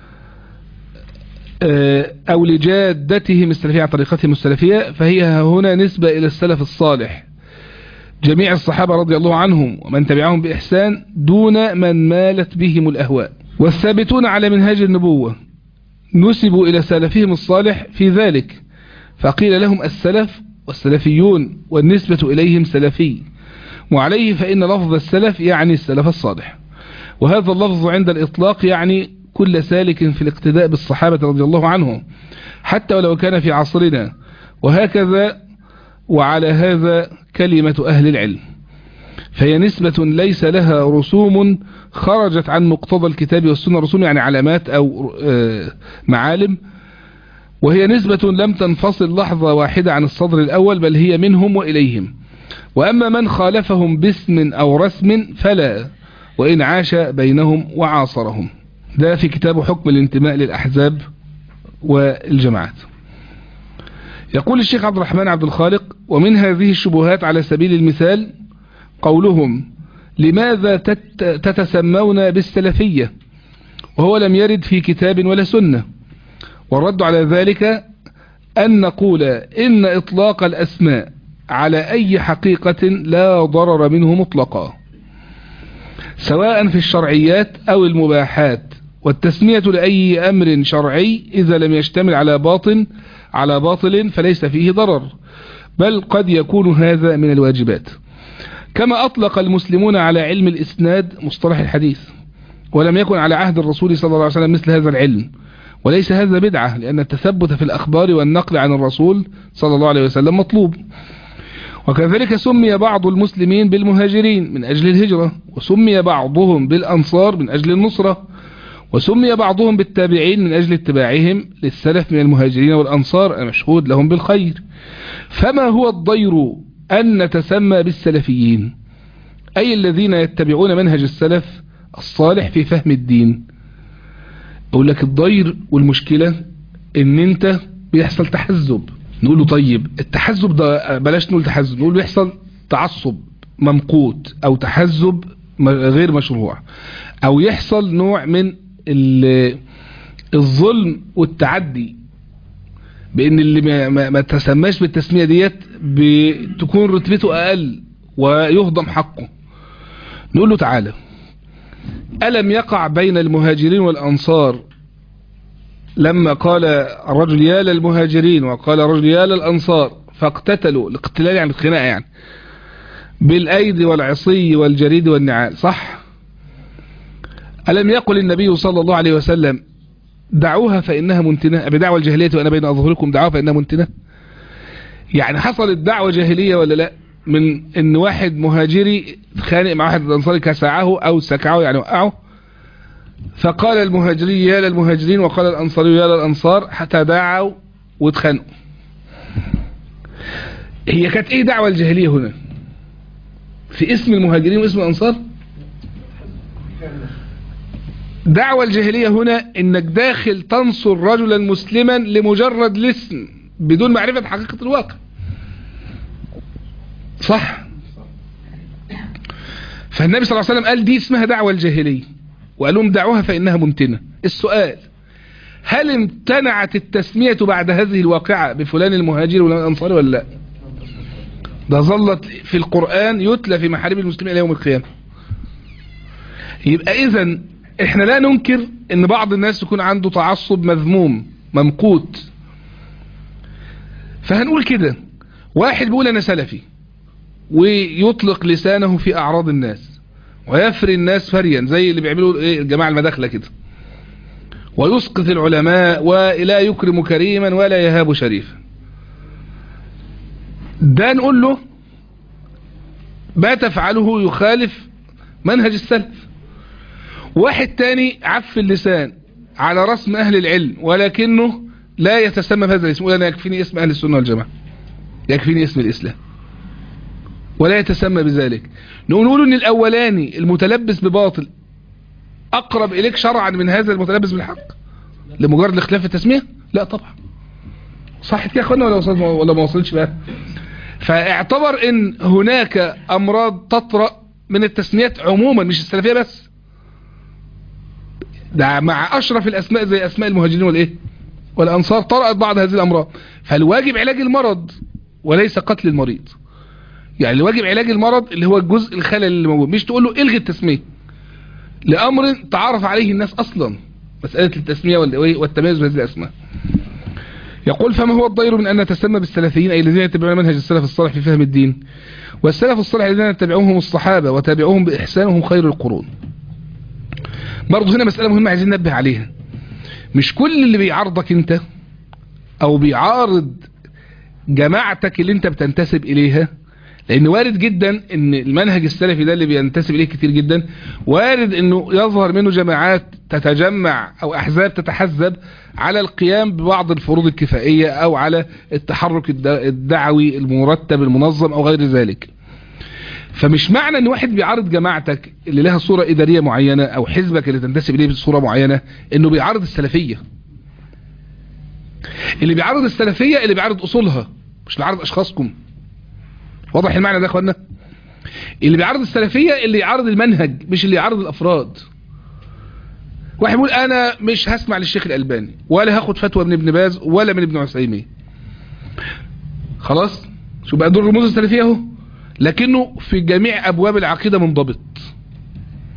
أو لجادتهم السلفية عن طريقتهم السلفية، فهي هنا نسبة إلى السلف الصالح جميع الصحابة رضي الله عنهم ومن تبعهم بإحسان دون من مالت بهم الأهواء. والثابتون على منهاج النبوة نسبوا إلى سلفهم الصالح في ذلك، فقيل لهم السلف والسلفيون والنسبة إليهم سلفي، وعليه فإن لفظ السلف يعني السلف الصالح، وهذا اللفظ عند الإطلاق يعني كل سالك في الاقتداء بالصحابة رضي الله عنهم حتى ولو كان في عصرنا، وهكذا وعلى هذا كلمة أهل العلم، فهي نسبة ليس لها رسوم خرجت عن مقتضى الكتاب والسنة، رسوم يعني علامات أو معالم، وهي نسبة لم تنفصل لحظة واحدة عن الصدر الأول، بل هي منهم وإليهم. وأما من خالفهم باسم أو رسم فلا، وإن عاش بينهم وعاصرهم. ده في كتاب حكم الانتماء للأحزاب والجماعات. يقول الشيخ عبد الرحمن عبد الخالق: ومن هذه الشبهات على سبيل المثال قولهم: لماذا تتسمون بالسلفية وهو لم يرد في كتاب ولا سنة؟ والرد على ذلك أن نقول إن إطلاق الأسماء على أي حقيقة لا ضرر منه مطلقا، سواء في الشرعيات أو المباحات، والتسمية لأي أمر شرعي إذا لم يشتمل على باطن على باطل فليس فيه ضرر، بل قد يكون هذا من الواجبات. كما أطلق المسلمون على علم الإسناد مصطلح الحديث، ولم يكن على عهد الرسول صلى الله عليه وسلم مثل هذا العلم، وليس هذا بدعة، لأن التثبت في الأخبار والنقل عن الرسول صلى الله عليه وسلم مطلوب. وكذلك سمي بعض المسلمين بالمهاجرين من أجل الهجرة، وسمي بعضهم بالأنصار من أجل النصرة، وسمي بعضهم بالتابعين من أجل اتباعهم للسلف من المهاجرين والأنصار المشهود لهم بالخير. فما هو الضير أن نتسمى بالسلفيين، أي الذين يتبعون منهج السلف الصالح في فهم الدين؟ أقول لك الضير والمشكلة إن أنت بيحصل تحزب. نقول له طيب التحزب ده بلاش نقول تحزب، نقول بيحصل تعصب ممقوت أو تحزب غير مشروع، أو يحصل نوع من الظلم والتعدي، بأن اللي ما, ما, ما تسماش بالتسمية ديت بتكون رتبته أقل ويهضم حقه. نقول له تعالى، ألم يقع بين المهاجرين والأنصار لما قال الرجل يا للمهاجرين وقال الرجل يا للأنصار فاقتتلوا، الاقتلال يعني الخناقة يعني، بالأيدي والعصي والجريد والنعال، صح؟ ألم يقل النبي صلى الله عليه وسلم دعوها فإنها منتنة، بدعوة الجاهلية وأنا بين أظهركم دعوها فإنها منتنة؟ يعني حصلت دعوة جاهلية ولا لا؟ من ان واحد مهاجري اتخانق مع واحد انصاري كسعه او سكعه يعني وقعه، فقال المهاجري يا للمهاجرين وقال الانصاري يا للانصار حتى دعوا واتخانقوا. هي كانت ايه دعوة الجاهلية هنا في اسم المهاجرين واسم الانصار؟ دعوة الجاهلية هنا انك داخل تنصر رجلا مسلما لمجرد الاسم بدون معرفة حقيقة الواقع، صح؟ فالنبي صلى الله عليه وسلم قال دي اسمها دعوة الجاهلية، وقال لهم دعوها فإنها منتنة. السؤال، هل امتنعت التسمية بعد هذه الواقعة بفلان المهاجر ولا الأنصاري ولا لا؟ ده ظلت في القرآن يتلى في محاريب المسلمين إلى يوم القيامة. يبقى إذن احنا لا ننكر ان بعض الناس يكون عنده تعصب مذموم ممقوت، فهنقول كده واحد بيقول انا سلفي ويطلق لسانه في اعراض الناس ويفري الناس فريا زي اللي بيعملوا ايه الجماعة المداخلة كده، ويسقط العلماء ولا يكرم كريما ولا يهاب شريفا، ده نقول له ما تفعله يخالف منهج السلف. واحد تاني عف اللسان على رسم اهل العلم ولكنه لا يتسمى بهذا الاسم، ولا يكفيني اسم اهل السنة والجماعة، يكفيني اسم الاسلام، ولا يتسمى بذلك. نقول ان الاولاني المتلبس بباطل اقرب اليك شرعا من هذا المتلبس بالحق لمجرد الاختلاف في التسمية؟ لا طبعا. صح يا اخوانا ولا وصلت ولا ما وصلتش بقى؟ فاعتبر ان هناك امراض تطرأ من التسميات عموما مش السلفية بس، ده مع اشرف الاسماء زي اسماء المهاجرين والايه والانصار طرأت بعض هذه الامراض. فالواجب علاج المرض وليس قتل المريض، يعني الواجب علاج المرض اللي هو الجزء الخلل اللي موجود، مش تقول له الغي التسمية لامر تعرف عليه الناس اصلا، مسألة التسمية والتميز بهذه الاسماء. يقول فما هو الضير من ان نتسمى بالسلفيين اي الذين يتبعون منهج السلف الصالح في فهم الدين، والسلف الصالح الذين يتبعوهم الصحابة وتابعوهم باحسانهم خير القرون. برضو هنا مسألة مهمة عايزين ننبه عليها، مش كل اللي بيعارضك انت او بيعارض جماعتك اللي انت بتنتسب اليها، لان وارد جدا ان المنهج السلفي ده اللي بينتسب اليه كتير جدا وارد انه يظهر منه جماعات تتجمع او احزاب تتحزب على القيام ببعض الفروض الكفائية او على التحرك الدعوي المرتب المنظم او غير ذلك. فمش معنى ان واحد بيعارض جماعتك اللي لها صورة ادارية معينة او حزبك اللي تنتسب اليه بصورة معينة انه بيعارض السلفية. اللي بيعارض السلفية اللي بيعارض اصولها، مش بيعارض اشخاصكم. واضح المعنى ده يا اخوانا؟ اللي بيعارض السلفية اللي يعارض المنهج مش اللي يعارض الافراد. واحد يقول انا مش هسمع للشيخ الالباني ولا هاخد فتوى من ابن باز ولا من ابن عثيمين، خلاص شو بقى دور رموز السلفية اهو، لكنه في جميع ابواب العقيدة منضبط.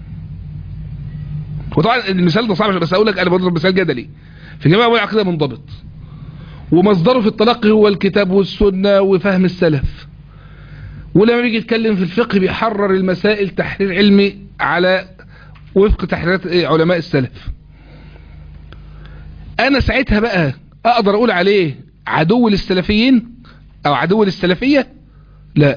وطبعا المثال ده صعب بس اقول لك انا بضرب مثال جدلي في جميع انواع العقيده منضبط، ومصدره في التلقي هو الكتاب والسنه وفهم السلف، ولما بيجي يتكلم في الفقه بيحرر المسائل تحرير علمي على وفق تحريرات علماء السلف. انا ساعتها بقى اقدر اقول عليه عدو للسلفيين او عدو للسلفيه؟ لا.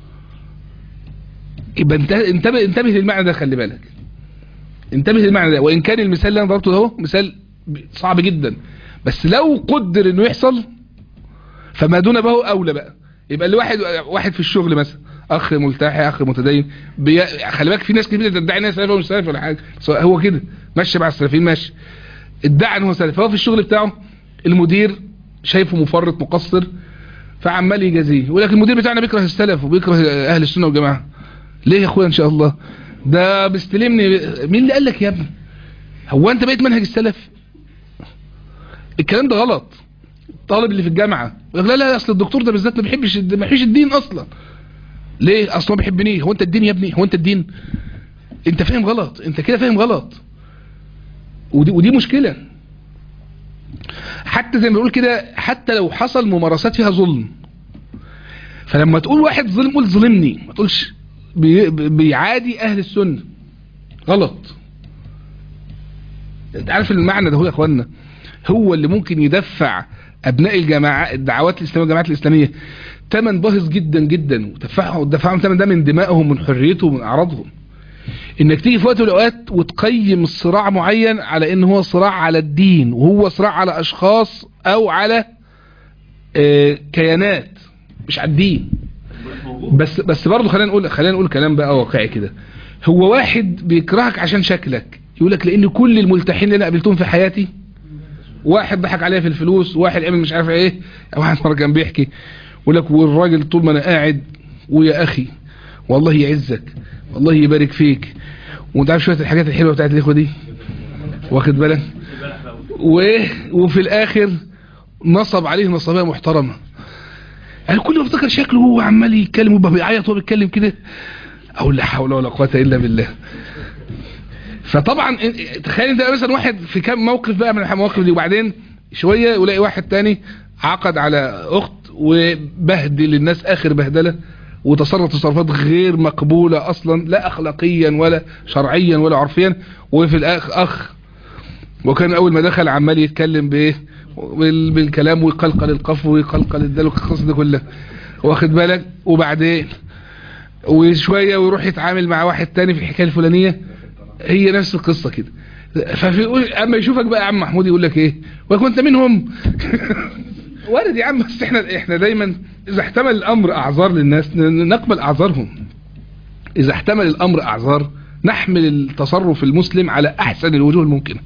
يبقى انتبه انتبه للمعنى ده، خلي بالك انتبه للمعنى ده. وان كان المثال اللي انا ضربته ده مثال صعب جدا، بس لو قدر انه يحصل فما دون به اولى بقى. يبقى اللي واحد واحد في الشغل مثلا اخ ملتحي اخ متدين بي... خلي بالك في ناس كتير تدعي ناس سلفي ومش سلفي ولا حاجه، هو كده ماشي مع السلفيين ماشي، ادعى ان هو سلفي، هو في الشغل بتاعه المدير شايفه مفرط مقصر فعمال يجازيه، يقول لك المدير بتاعنا بيكره السلف وبيكره اهل السنه والجماعه. ليه يا اخويا ان شاء الله؟ ده بيستلمني. مين اللي قال لك يا ابني؟ هو انت بقيت منهج السلف؟ الكلام ده غلط. الطالب اللي في الجامعه يقول لا لا اصل الدكتور ده بالذات ما بيحبش ما بيحبش الدين اصلا. ليه؟ اصلا ما بيحبني. هو انت الدين يا ابني؟ هو انت الدين؟ انت فاهم غلط، انت كده فاهم غلط، ودي ودي مشكله. حتى زي ما بنقول كده، حتى لو حصل ممارسات فيها ظلم، فلما تقول واحد ظلم قول ظلمني، ما تقولش بي بيعادي اهل السنه. غلط. انت عارف المعنى ده هو يا اخوانا هو اللي ممكن يدفع ابناء الجماعات الدعوات الاسلاميه والجماعات الاسلاميه ثمن باهظ جدا جدا، ودفعهم ودفعهم ثمن ده من دمائهم من حريتهم من اعراضهم. انك تيجي في وقت من الاوقات وتقيم الصراع معين على ان هو صراع على الدين، وهو صراع على اشخاص او على آه كيانات مش على الدين. بس بس برضه خلينا نقول خلينا نقول كلام بقى واقعي كده. هو واحد بيكرهك عشان شكلك، يقول لك لان كل الملتحين اللي انا قابلتهم في حياتي واحد ضحك عليا في الفلوس، واحد عمل مش عارف ايه، واحد مره كان بيحكي يقول لك والراجل طول ما انا قاعد ويا اخي والله يعزك والله يبارك فيك، وانت عارف شويه الحاجات الحلوه بتاعت الاخوه دي واخد بالك، وايه وفي الاخر نصب عليه نصبيه محترمه. يعني كل ما افتكر شكله هو عمال يتكلم وبقى بيعيط وهو بيتكلم كده، او لا حول ولا قوه الا بالله. فطبعا تخيل انت مثلا واحد في كام موقف بقى من المواقف دي، وبعدين شويه يلاقي واحد تاني عقد على اخت وبهدل الناس اخر بهدله، وتصرف تصرفات غير مقبوله اصلا لا اخلاقيا ولا شرعيا ولا عرفيا، وفي الاخ اخ وكان اول ما دخل عمال يتكلم بايه بالكلام ويقلقل القفو ويقلقل الدل والقصص دي كلها واخد بالك، وبعدين وشويه ويروح يتعامل مع واحد تاني في الحكايه الفلانيه هي نفس القصه كده. فيقول اما يشوفك بقى يا عم محمود يقول لك ايه وكنت منهم وارد يا عم، بس احنا احنا دايما اذا احتمل الامر اعذار للناس نقبل اعذارهم، اذا احتمل الامر اعذار نحمل التصرف المسلم على احسن الوجوه الممكنه.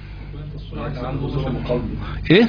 ايه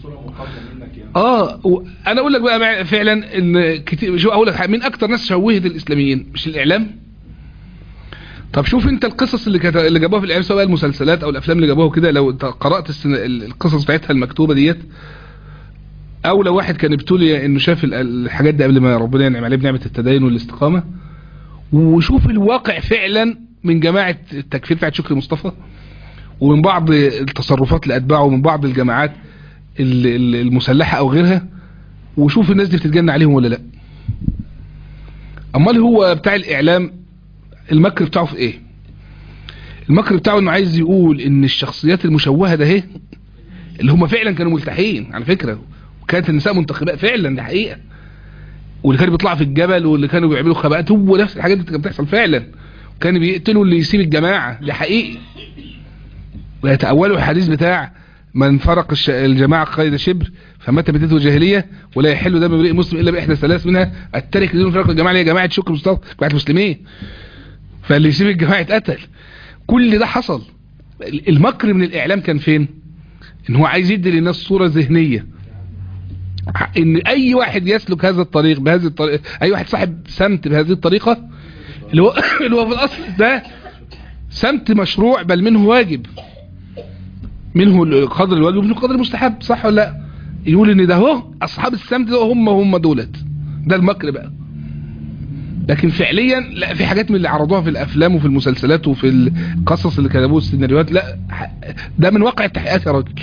اه انا اقول لك بقى فعلا ان كتير شو اقول لك مين اكتر ناس شوهت الاسلاميين؟ مش الاعلام؟ طب شوف انت القصص اللي كت... اللي جابوها في الاعلام سواء المسلسلات او الافلام اللي جابوها كده، لو انت قرات السن... القصص بتاعتها المكتوبه ديت، او لو واحد كان ابتلي انه شاف الحاجات دي قبل ما ربنا ينعم عليه بنعمه التدين والاستقامه، وشوف الواقع فعلا من جماعه التكفير بتاعت شكري مصطفى ومن بعض التصرفات لاتباعه ومن بعض الجماعات المسلحه او غيرها، وشوف الناس دي بتتجنى عليهم ولا لا. امال هو بتاع الاعلام المكر بتاعه في ايه؟ المكر بتاعه انه عايز يقول ان الشخصيات المشوهه ده اهي اللي هم فعلا كانوا ملتحين على فكره، وكانت النساء منتخبات فعلا، ده حقيقه، واللي كانوا بيطلعوا في الجبل واللي كانوا بيعملوا خباءات هو نفس الحاجات دي كانت بتحصل فعلا، وكانوا بيقتلوا اللي يسيب الجماعه، ده حقيقي. ويتأولوا الحديث بتاع من فرق الجماعه قيد شبر فمات بدته الجاهليه ولا يحل دم امرئ مسلم الا باحدى ثلاث منها الترك دون فرق الجماعه اللي هي جماعه شكر مصطفى جماعه المسلمين، فاللي يسيب الجماعه اتقتل. كل ده حصل. المكر من الاعلام كان فين؟ ان هو عايز يدي للناس صوره ذهنيه ان اي واحد يسلك هذا الطريق بهذه الطريقه، اي واحد صاحب سمت بهذه الطريقه اللي هو اللي هو في الاصل ده سمت مشروع بل منه واجب، منه قدر الواجب ومنه قدر المستحب، صح ولا لا؟ يقول ان ده هو اصحاب السمت ده هم هم دولت، ده المكر بقى. لكن فعليا لا، في حاجات من اللي عرضوها في الافلام وفي المسلسلات وفي القصص اللي كتبوه السيناريوهات، لا ده من واقع التحقيقات يا راجل.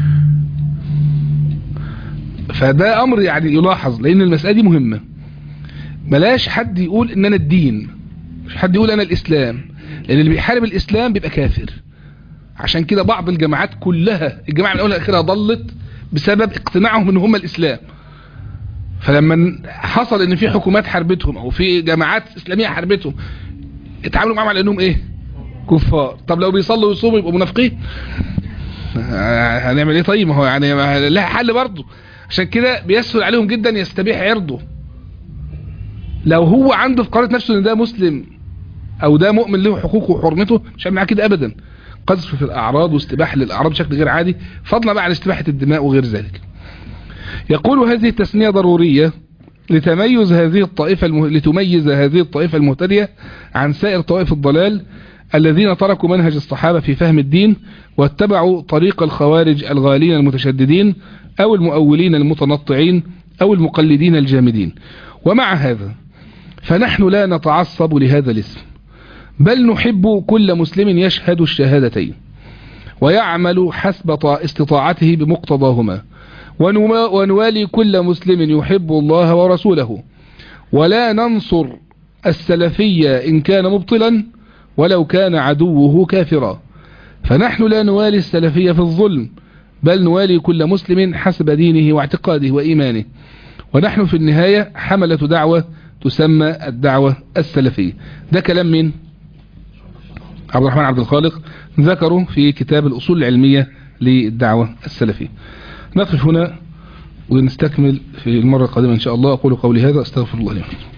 فده امر يعني يلاحظ، لان المسألة دي مهمة. بلاش حد يقول ان انا الدين، مش حد يقول انا الاسلام، لان اللي بيحارب الاسلام بيبقى كافر. عشان كده بعض الجماعات كلها، الجماعة من اولها لاخرها ضلت بسبب اقتناعهم ان هم الاسلام. فلما حصل ان في حكومات حربتهم او في جماعات اسلامية حربتهم، اتعاملوا معهم على انهم ايه؟ كفار. طب لو بيصلوا ويصوموا يبقوا منافقين؟ هنعمل ايه طيب؟ ما هو يعني لها حل برضه. عشان كده بيسهل عليهم جدا يستبيح عرضه. لو هو عنده في قرارة نفسه ان ده مسلم او ده مؤمن له حقوقه وحرمته، مش هعمل معاه كده ابدا. قذف في الاعراض واستباحة للاعراض بشكل غير عادي، فضلا بقى عن استباحة الدماء وغير ذلك. يقول هذه التسمية ضرورية لتميز هذه الطائفة المه... لتميز هذه الطائفة المهتدية عن سائر طوائف الضلال الذين تركوا منهج الصحابة في فهم الدين واتبعوا طريق الخوارج الغالين المتشددين او المؤولين المتنطعين او المقلدين الجامدين. ومع هذا فنحن لا نتعصب لهذا الاسم، بل نحب كل مسلم يشهد الشهادتين ويعمل حسب استطاعته بمقتضاهما، ونوالي كل مسلم يحب الله ورسوله، ولا ننصر السلفية إن كان مبطلا ولو كان عدوه كافرا. فنحن لا نوالي السلفية في الظلم، بل نوالي كل مسلم حسب دينه واعتقاده وإيمانه. ونحن في النهاية حملة دعوة تسمى الدعوة السلفية. ده كلام من عبد الرحمن عبد الخالق ذكره في كتاب الأصول العلمية للدعوة السلفية. نقف هنا ونستكمل في المرة القادمة إن شاء الله. أقول قولي هذا، أستغفر الله لي ولكم.